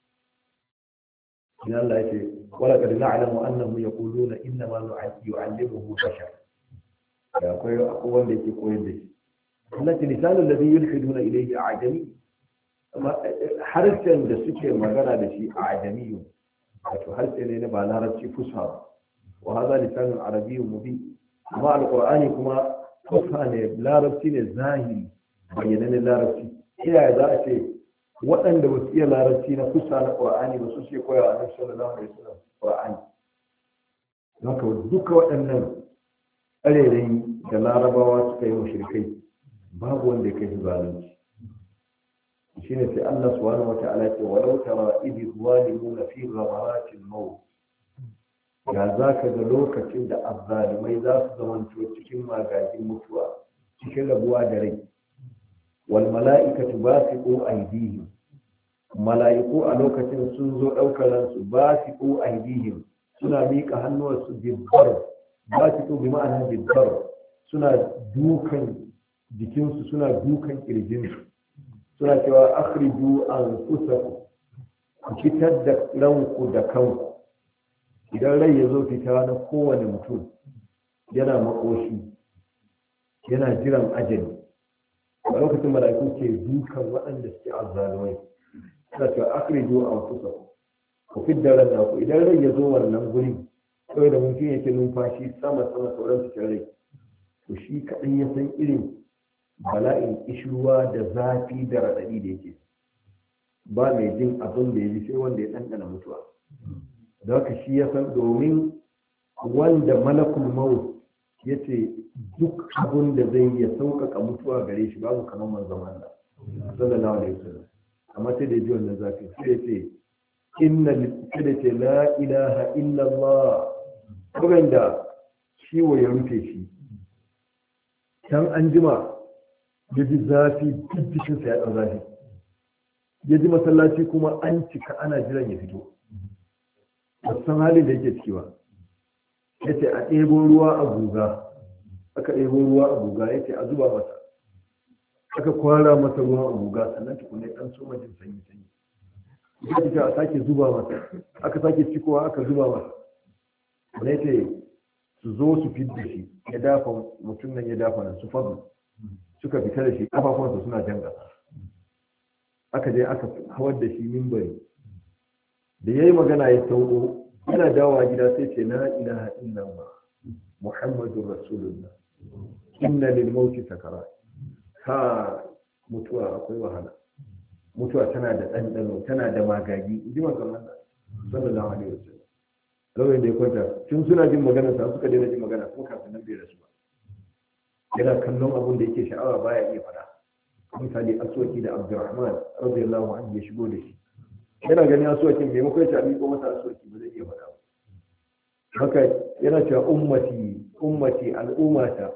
in Allah ya ce wala qad na'lamu annahu yaquluna inna ma yu'allimuhu bashar da akwai akwai wanda yake koyar da shi allati lisanul ladhi yulhiduna ilayhi a'jami amma harshen da suke magana da shi a'jami wato harshe ne na ba larabci fusa wa hada lisanul arabiyyun mubin amma alqur'ani kuma fusa ne larabci ne zahiri bayyanannen larabci iyaye za a ce waɗanda ba su iya larabci na kusa na ƙur'ani ba su ce koya wa annabi sallallahu alaihi wasallam ƙur'ani haka duka waɗannan ƙarerayi da larabawa suka yi mushrikai babu wanda ya kai su zalunci shine sai Allah subhanahu wata'ala ya ce walau tara idh zalimuna fi ghamaratil maut ya zaka ga lokacin da azzalimai za su zamanto cikin magagin mutuwa cikin rabuwa da rai wal mala'ikatu basiqu aydihim mala'iku a lokacin sun zo daukar ransu basiqu aydihim suna miƙa hannuwansu bibbar basiqu bi ma'ana bibbar suna dukan jikinsu suna dukan kirjinsu suna cewa akhriju anfusakum ku fitar da ranku da kanku idan rai ya zo fita na kowane mutum yana makoshi yana jiran ajali a lokacin mala'iku ke dukan waɗanda suke azzalumai suna cewa akhriju anfusakum ku fidda ran naku idan rai ya zo wannan guri kawai da mutum yake numfashi sama sama sauran cikin rai to shi kaɗai ya san irin bala'in ishruwa da zafi da raɗaɗi da yake ba mai jin abin da ya ji sai wanda ya ɗanɗana mutuwa da haka shi ya san domin wanda malakul maut ya ce duk abin da zai ya sauƙaƙa mutuwa gare shi babu kamar manzon Allah sallallahu alaihi wasallam amma sai da ji wannan zafi sai ya ce inna sai ce la ilaha illa Allah kuma da ciwo ya rufe shi can an jima ya ji zafi duk jikinsa ya ɗan zafi ya ji masallaci kuma an cika ana jiran ya fito ba san halin da yake ciki ba yace a ɗebo ruwa a guga, aka ɗebo ruwa a guga yace a zuba masa, aka kwara masa ruwa a guga sannan tukune ɗan soma jin sanyi sanyi yace a sake zuba masa, aka sake cikowa aka zuba masa, wani yace su zo su fidda shi, ya dafa mutum nan ya dafa nan su fadu suka fita da shi kafafunsa suna jan ƙasa, aka je aka hawar da shi mimbari da yayi magana ya sauko yana dawowa gida sai ce la ilaha illallah muhammadur rasulullah inna lil mauti sakarat. Ha, mutuwa akwai wahala, mutuwa tana da ɗanɗano tana da magagi, ji manzon Allah sallallahu alaihi wasallam. Lokacin da ya kwanta tun suna jin magana sa suka daina jin magana kuma kafin nan bai rasu ba, yana kallon abun da yake sha'awa baya iya faɗa. Misali aswaki da Abdurrahman radiyallahu anhu ya shigo da shi, yana ganin aswakin maimakon ya miƙo masa aswaki ba zai iya faɗa ba. Haka yana cewa ummati ummati al'ummata,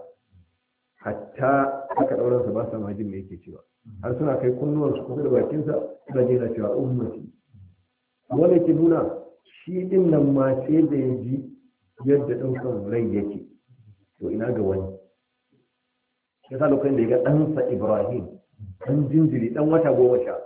hatta aka ɗauransa ba sa majin me yake cewa, har suna kai kunnuwansu kusa da bakinsa suna jina cewa ummati. Wanda ke nuna shi din nan ma sai da ya ji yadda ɗaukan rai yake, to ina ga wani. Ya sa lokacin da ya ga ɗansa Ibrahim, ɗan jinjiri ɗan wata goma sha,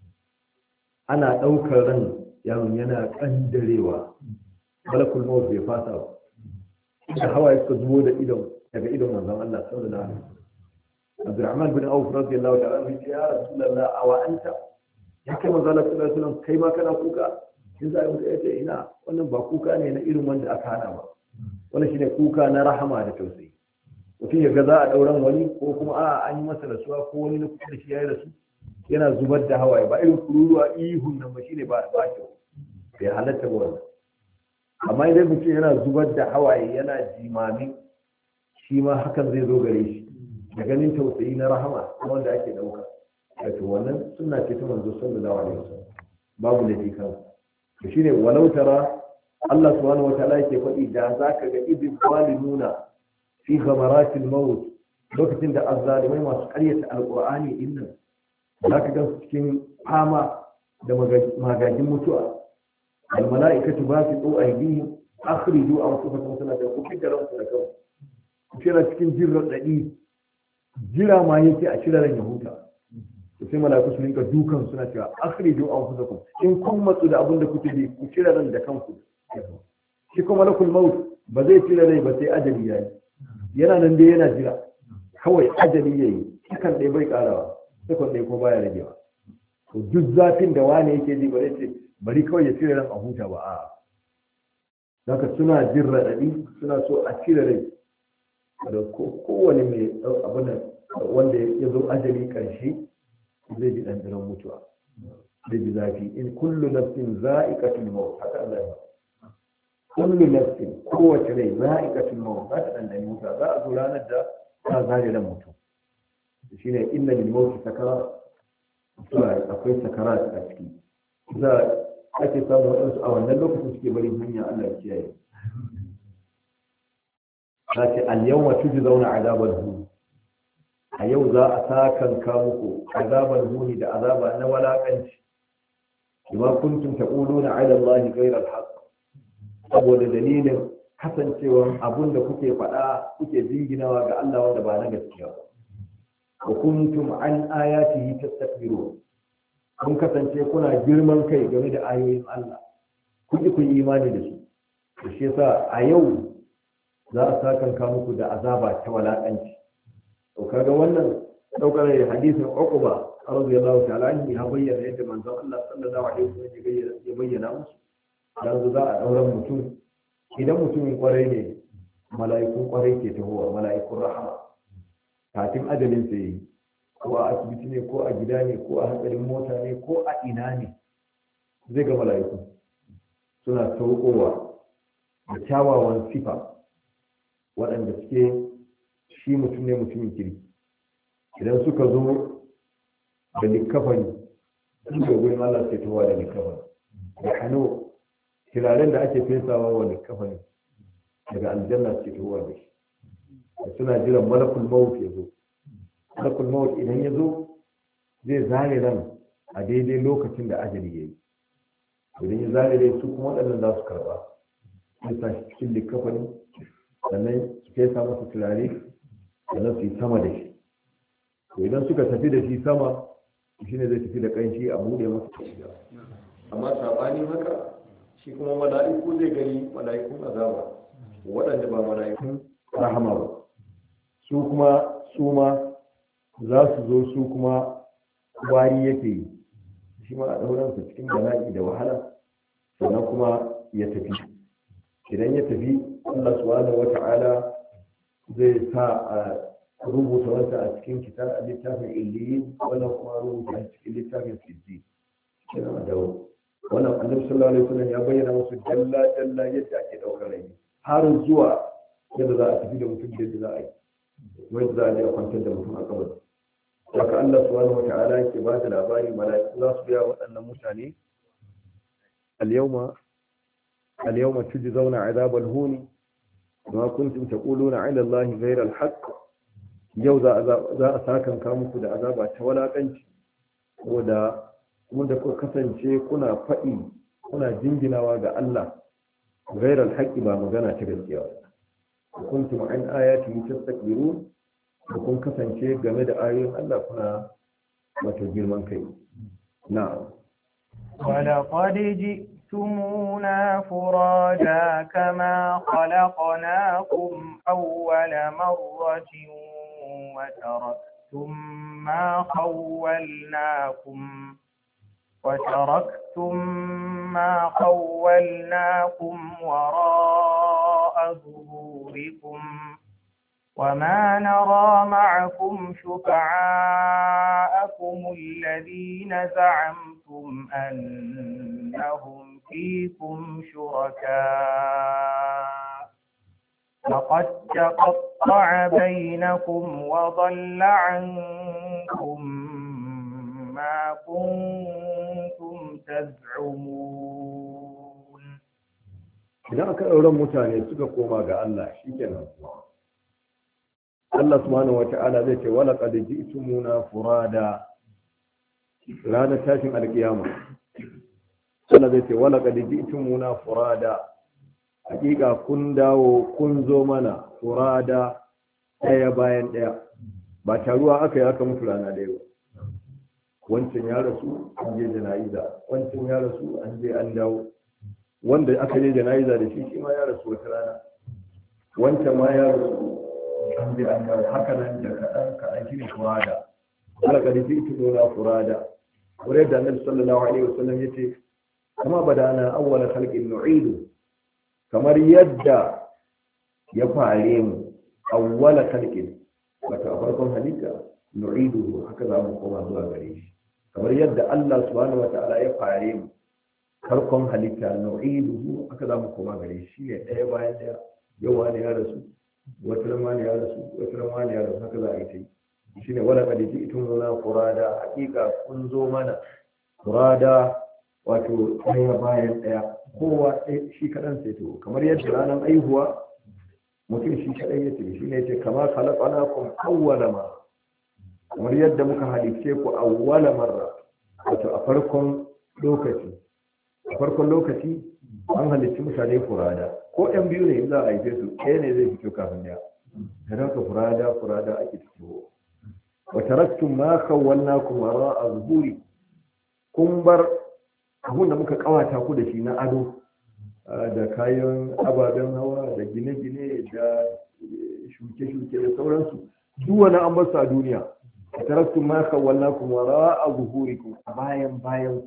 ana ɗaukar ran yaron yana ƙandarewa, malakul maut bai fasa ba, da hawaye suka zubo da idon daga idon manzon Allah sallallahu alaihi wasallam. Abdurrahman bin Auf radiyallahu ta'ala anhu ya Rasulullah awa anta, ya kai manzon Allah sallallahu alaihi wasallam kai ma kana kuka? In za a yi yace ina, wannan ba kuka ne na irin wanda aka hana ba, wannan shine kuka na rahama da tausayi. Mutum ya ga za a ɗauran wani ko kuma a an yi masa rasuwa ko wani na kusa da shi ya yi rasu, yana zubar da hawaye, ba irin kururuwa ihun nan ba, shine ba ba kyau, bai halatta ba wannan. Amma idan mutum yana zubar da hawaye yana jimamin, shi ma hakan zai zo gare shi da ganin tausayi na rahama wanda ake ɗauka. Wato wannan sunna ce ta manzo sallallahu alaihi wasallam, babu laifi kan to shine walau tara, Allah subhanahu wataala yake faɗi da zaka ga idin zalimuna fi ghamaratil maut, lokacin da azzalimai masu ƙaryata alqur'ani din nan zaka ga cikin fama da magagin mutuwa. al mala'ikatu basitu aydihim akhriju anfusakum sanata ku fitar da kanku, ku kira cikin jirran dadi, jira ma yake a cire ran ya huta. Sai mala'iku su rinka dukan suna cewa akhriju anfusakum, in kun matsu da abin da kuke yi ku cire ran da kanku. Shi kuma malakul maut ba zai cire rai ba sai ajali yayi, yana nan dai yana jira kawai ajali yayi, kan dai bai karawa sakon dai ko baya ragewa. To duk zafin da wani yake ji ba zai ce bari kawai ya cire ran a huta ba, a zaka suna jin raɗaɗi, suna so a cire rai da kowane mai abin wanda ya zo ajali ƙarshe zai ji ɗanɗanon mutuwa, zai ji zafi. In kullu nafsin za'iqatul maut, haka Allah ya kullu nafsin, kowace rai za'iqatul maut, za ta ɗanɗani mutuwa, za a zo ranar da ta zare ran mutum. Shine inna lil mauti sakara, akwai sakarat a ciki, za ake samun waɗansu a wannan lokacin suke bari hanya, Allah ya kiyaye. za ce al-yawma tujzauna azabal hun, a yau za a sakanka muku azabal huni da azaba na walakanci, bima kuntum taquluna ala Allah ghayra al-haqq, saboda dalilin kasancewan abun da kuke faɗa kuke jinginawa ga Allah wanda ba na gaskiya ba. Wa kuntum an ayatihi tastakbirun, kun kasance kuna girman kai game da ayoyin Allah, kun ji kun imani da su. To shi yasa a yau za a sakanka muku da azaba ta walakanci. To kaga wannan daukar hadisin Uqba radiyallahu ta'ala anhu ya bayyana yadda manzon Allah sallallahu alaihi wasallam ya bayyana musu. Yanzu za a daura mutum, idan mutumin kwarai ne mala'ikun kwarai ke tahowa, mala'ikun rahama, kafin ajalin sa yi, ko a asibiti ne ko a gida ne ko a hatsarin mota ne ko a ina ne, zai ga mala'iku suna saukowa da kyawawan sifa waɗanda suke shi mutum ne mutumin kiri. Idan suka zo da likafani, suka gurin Allah sai tahowa da likafani da hannu, turaren da ake fesawa wa likafani daga aljanna suke tahowa da shi, suna jiran malakul maut ya zo. Malakul maut idan ya zo zai zare ran a daidai lokacin da ajali ya yi. Idan ya zare rai su kuma waɗannan za su karɓa, su sa shi cikin likafani sannan su kai sa masa turare sannan su yi sama da shi to idan suka tafi da shi sama shi ne zai tafi da kanshi a buɗe masa tafiya amma saɓanin haka shi kuma mala'iku zai gani mala'ikun azaba waɗanda ba mala'ikun rahama ba su kuma su ma za su zo su kuma wari yake yi shi ma a ɗauransa cikin bala'i da wahala sannan kuma ya tafi idan ya tafi Allah subhanahu wata'ala zai sa a rubuta wata a cikin kitab a littafin illiyin wannan kuma rubuta a cikin littafin sijji kenan da wannan annabi sallallahu alaihi wasallam ya bayyana musu dalla dalla yadda ake daukar rai har zuwa yadda za a tafi da mutum da za a yi wanda za a je a kwantar da mutum a kabari haka Allah subhanahu wata'ala yake ba da labari mala'iku za su biya waɗannan mutane al-yawma al-yawma tujzauna 'adabal huni ma kuntum taquluna 'ala Allahi ghayra al-haqq yau za a sakanka muku da azaba ta walakanci wanda wanda kuka kasance kuna faɗi kuna jinginawa ga Allah ghayra al-haqq ba magana ta gaskiya kuntum an ayati tastakbirun kun kasance game da ayoyin Allah kuna wato girman kai na'am ولقد جئتمونا فرادا كما خلقناكم أول مرة وتركتم ما خولناكم وتركتم ما خولناكم وراء ظهوركم وما نرى معكم شفعاءكم الذين زعمتم أنهم فيكم شركاء لقد تقطع بينكم وضل عنكم ما كنتم تزعمون. إذا كان متاني سككما قال الله شكرا Allah subhanahu wata'ala zai ce wala qad ji'tumuna furada ranar tashin alkiyama Allah zai ce wala qad ji'tumuna furada hakika kun dawo kun zo mana furada daya bayan daya ba taruwa aka yi aka mutu rana daya ba wancan ya rasu an je jana'iza wancan ya rasu an je an dawo wanda aka je jana'iza da shi shi ma ya rasu wata rana wancan ma ya rasu an bi an dawo haka nan da kaɗan kaɗan shi ne furada wala ka dafi ita nuna furada wurin da annabi sallallahu alaihi wasallam ya ce kama badana awwala khalqin nu'idu kamar yadda ya fare mu awwala khalqin wato a farkon halitta nu'idu haka za mu koma zuwa gare shi kamar yadda Allah subhanahu wataala ya fare mu farkon halitta nu'idu haka za mu koma gare shi ne ɗaya bayan ɗaya yau wani ya rasu wata wani ya rasu wata wani ya rasu haka za a yi ta yi shi ne wala kadiji itun nuna furada hakika kun zo mana furada wato ɗaya bayan ɗaya kowa shi kaɗan sai to kamar yadda ranar aihuwa mutum shi kaɗan ya ce shi ne ce kama khalaqana kum awwala ma kamar yadda muka halice ku awwala marra wato a farkon lokaci a farkon lokaci an halicci mutane furada ko ɗan biyu ne za a haife su ɗaya ne zai fito kafin ɗaya da haka furada furada ake fito wa taraktum ma khawwalnakum wara'a zuhuri kun bar abun da muka kawata ku da shi na ado da kayan ababen hawa da gine-gine da shuke-shuke da sauransu duk wani an basu a duniya wa taraktum ma khawwalnakum wara'a zuhurikum bayan bayan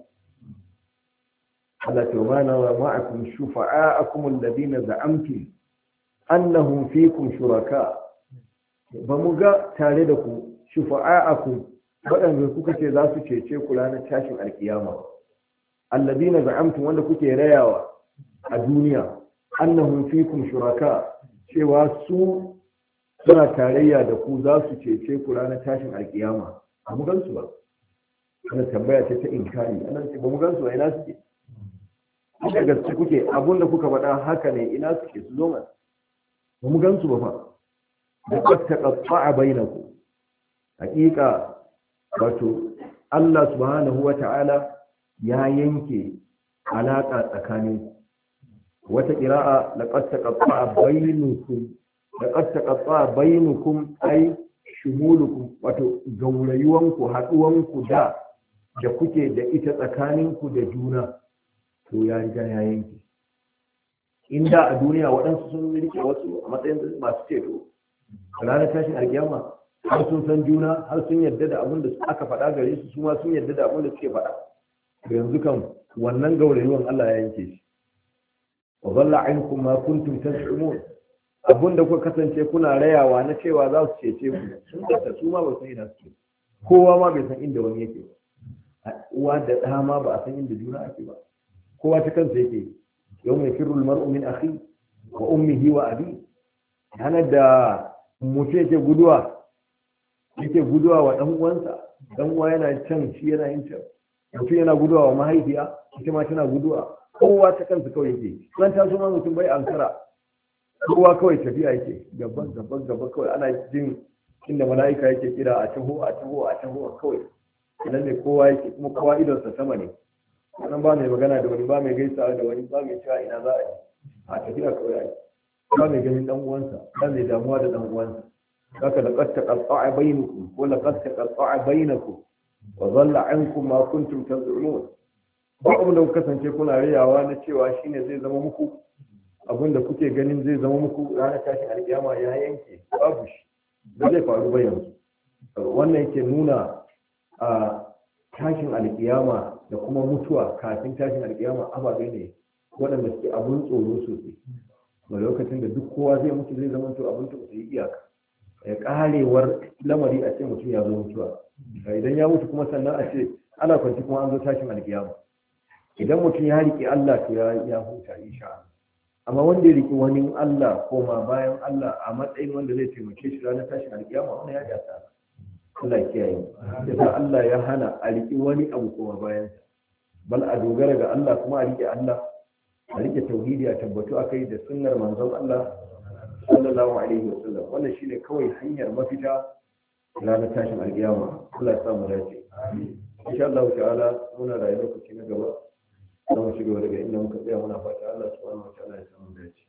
Allah ta ma na ma'akum shufa'akum alladhina za'amtum annahum fikum shuraka ba mu ga tare da ku shufa'akum waɗanda kuka ce za su cece ku ranar tashin alkiyama alladhina za'amtum wanda kuke rayawa a duniya annahum fikum shuraka cewa su suna tarayya da ku za su cece ku ranar tashin alkiyama ba mu gansu ba ana tambaya ce ta inkari ana ce ba mu gansu ba ina suke da gaske kuke abunda kuka faɗa haka ne ina suke su zo mana ba mu gansu ba fa da kwata kafa bainaku hakika wato Allah subhanahu wa ta'ala ya yanke alaka tsakanin wata qira'a laqad taqatta'a bainakum laqad taqatta'a bainakum ay shumulukum, wato gaurayuwanku haduwanku da da kuke da ita tsakaninku da juna to ya riga ya yanke. Inda a duniya waɗansu sun rike wasu a matsayin masu ceto ranar tashin alkiyama har sun san juna, har sun yarda da abin da aka faɗa gare su, su ma sun yarda da abin da suke faɗa. to yanzu kan wannan gaurayuwan Allah ya yanke shi. wa dhalla ankum ma kuntum tas'umun, abin da kuka kasance kuna rayawa na cewa za su cece ku sun tsata, su ma ba san ina suke, kowa ma bai san inda wani yake ba, uwa da ɗa ma ba a san inda juna ake ba, kowa ta kansa yake. yawma yafirru al-mar'u min akhi wa ummihi wa abi, ranar da mutum yake guduwa yake guduwa wa dan uwansa, dan uwa yana can shi yana yin can, mutum yana guduwa wa mahaifiya ita ma tana guduwa, kowa ta kansa kawai yake. dan taso ma mutum bai ankara, kowa kawai tafiya yake gaban gaban gaban kawai, ana jin inda mala'ika yake kira a taho a taho a taho kawai, idan ne kowa yake, kuma kowa idonsa sama ne, wannan ba mai magana da wani, ba mai gaisawa da wani, ba mai cewa ina za a yi, a tafiya kawai ake, ba mai ganin dan uwansa, ba mai damuwa da dan uwansa. haka laqad taqatta'a bainakum wa laqad taqatta'a bainakum wa dhalla 'ankum ma kuntum taz'umun. ba abin da kuka kasance kuna riyawa na cewa shine zai zama muku, abin da kuke ganin zai zama muku ranar tashin alkiyama ya yanke, babu shi, ba zai faru ba yanzu. wannan yake nuna a tashin alkiyama da kuma mutuwa kafin tashin alkiyama ababe ne waɗanda suke abun tsoro sosai. a lokacin da duk kowa zai mutu zai zama to abin tausayi iyaka, ya karewar lamari a ce mutum ya zo mutuwa, idan ya mutu kuma sannan a ce ana kwanci kuma an zo tashin alkiyama. idan mutum ya riƙe Allah to ya ya huta insha Allah, amma wanda ya riƙe wani Allah ko ma bayan Allah a matsayin wanda zai taimake shi ranar tashin alkiyama, wannan ya gasa. Allah ya kiyaye. Yasa Allah ya hana a riƙe wani abu kuma bayan sa, bal a dogara ga Allah kuma a riƙe Allah, a riƙe tauhidi a tabbatu akai da sunnar manzon Allah sallallahu alaihi wa sallam. wannan shine kawai hanyar mafita ranar tashin alkiyama. Allah ya samu dace. insha Allah ta'ala muna da lokaci na gaba za mu shiga daga inda muka tsaya, muna fata Allah subhanahu wa ta'ala ya samu dace.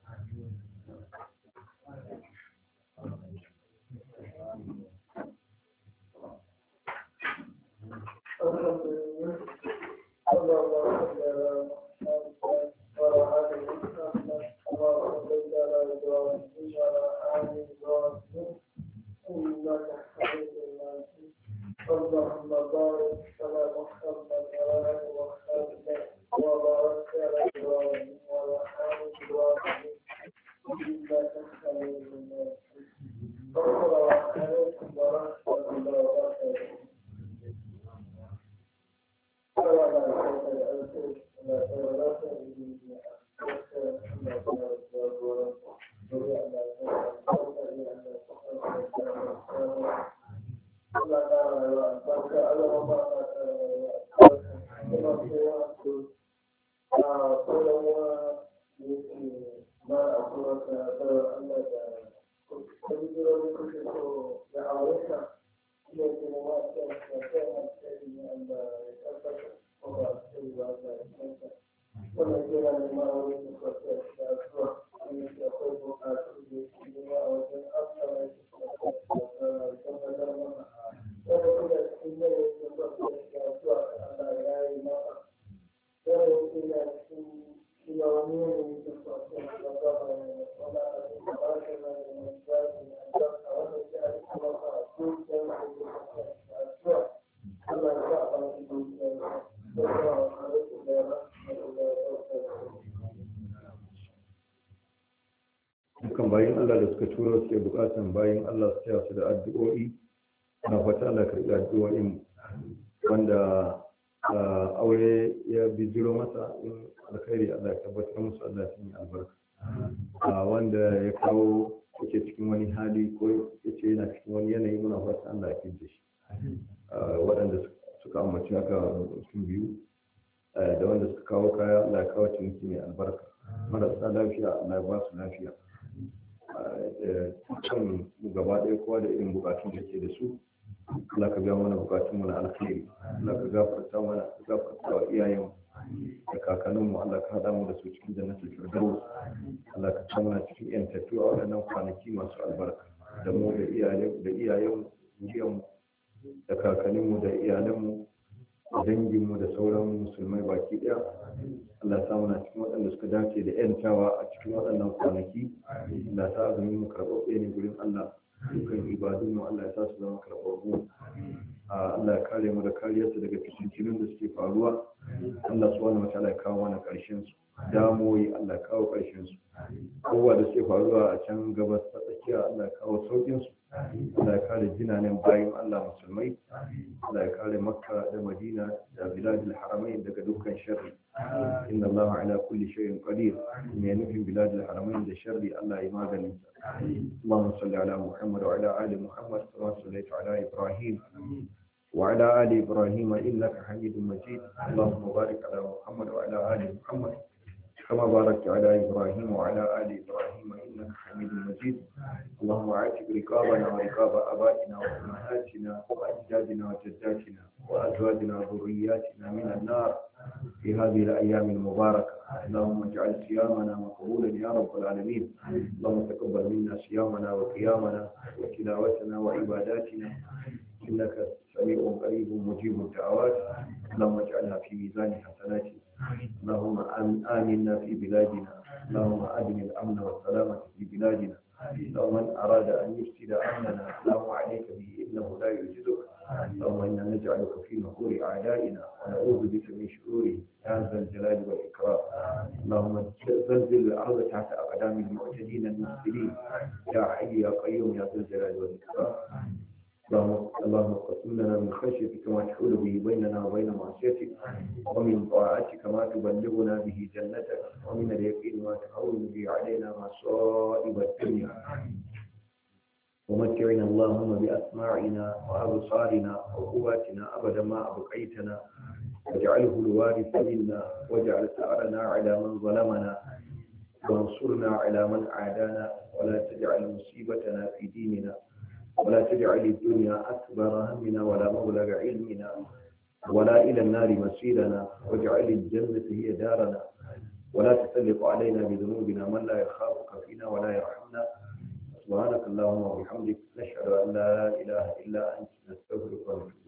اللهم بارك على محمد وعلى آله وصحبه وبارك على إبراهيم وعلى آل إبراهيم إنك حميد مجيد. السلام عليكم ورحمة الله وبركاته. bayan Allah da suka turo suke bukatan bayan Allah su taya su da addu'o'i, na fata Allah karɓi addu'o'in. wanda aure ya bijiro masa in alkhairi Allah ya tabbatar musu, Allah ya sanya albarka. wanda ya kawo yake cikin wani hali ko yace yana cikin wani yanayi, muna fata Allah ya kinje shi. waɗanda suka ambaci haka sun biyu da wanda suka kawo kaya, Allah ya kawo ciniki mai albarka. marasa lafiya Allah ya ba su lafiya. kan gaba ɗaya kowa da irin bukatun da ke da su, Allah ka biya mana bukatun mu na alkhairi Allah ka gafarta mana ka gafarta wa iyayen da kakannin mu Allah ka hada mu da su cikin jannatul firdaus Allah ka sa mana cikin yan tafiya a waɗannan kwanaki masu albarka da mu da iyayen da iyayen mu da kakannin mu da iyalan mu da dangin mu da sauran musulmai baki daya Allah ya sa mana cikin waɗanda suka dace da yantawa a cikin waɗannan kwanaki Allah ya sa azumin mu karɓaɓɓe ne gurin Allah dukkan ibadun mu Allah ya sa su zama karɓaɓɓu Allah ya kare mu da kariyarsa daga fitintinin da suke faruwa Allah subhanahu wataala ya kawo mana ƙarshen su damoyi Allah ya kawo ƙarshen su kowa da suke faruwa a can gabas ta tsakiya Allah ya kawo saukin su Allah ya kare jinanen bayin Allah musulmai Allah ya kare Makka da Madina da biladul haramain daga dukkan sharri inna Allah ala kulli shay'in qadir me nufin biladul haramain da sharri Allah ya magani اللهم صل على محمد وعلى آل محمد كما صليت على إبراهيم وعلى آل إبراهيم إنك حميد مجيد اللهم بارك على محمد وعلى آل محمد كما باركت على إبراهيم وعلى آل إبراهيم إنك حميد مجيد اللهم اعتق رقابنا ورقاب آبائنا وأمهاتنا وأجدادنا وجداتنا وأزواجنا وذرياتنا من النار في هذه الأيام المباركة اللهم اجعل صيامنا مقبولا يا رب العالمين اللهم تقبل منا صيامنا وقيامنا وتلاوتنا وعباداتنا إنك سميع قريب مجيب الدعوات اللهم اجعلها في ميزان حسناتنا اللهم آمنا في بلادنا اللهم أدم الأمن والسلامة في بلادنا اللهم من أراد أن يفسد أمننا اللهم عليك به إنه لا يعجزك اللهم إنا نجعلك في نحور أعدائنا ونعوذ بك من شرورهم يا ذا الجلال والإكرام اللهم زلزل الأرض تحت أقدام المعتدين المفسدين يا حي يا قيوم يا ذا الجلال والإكرام اللهم اقسم لنا من خشيتك ما تحول به بيننا وبين معصيتك ومن طاعتك ما تبلغنا به جنتك ومن اليقين ما تهون به علينا مصائب الدنيا ومتعنا اللهم بأسماعنا وأبصارنا وقواتنا أبدا ما أبقيتنا واجعله الوارث منا واجعل ثأرنا على من ظلمنا وانصرنا على من عادانا ولا تجعل مصيبتنا في ديننا ولا تجعل الدنيا أكبر همنا ولا مبلغ علمنا ولا إلى النار مسيرنا واجعل الجنة هي دارنا ولا تسلط علينا بذنوبنا من لا يخافك فينا ولا يرحمنا سبحانك اللهم وبحمدك نشهد أن لا إله إلا أنت نستغفرك ونتوب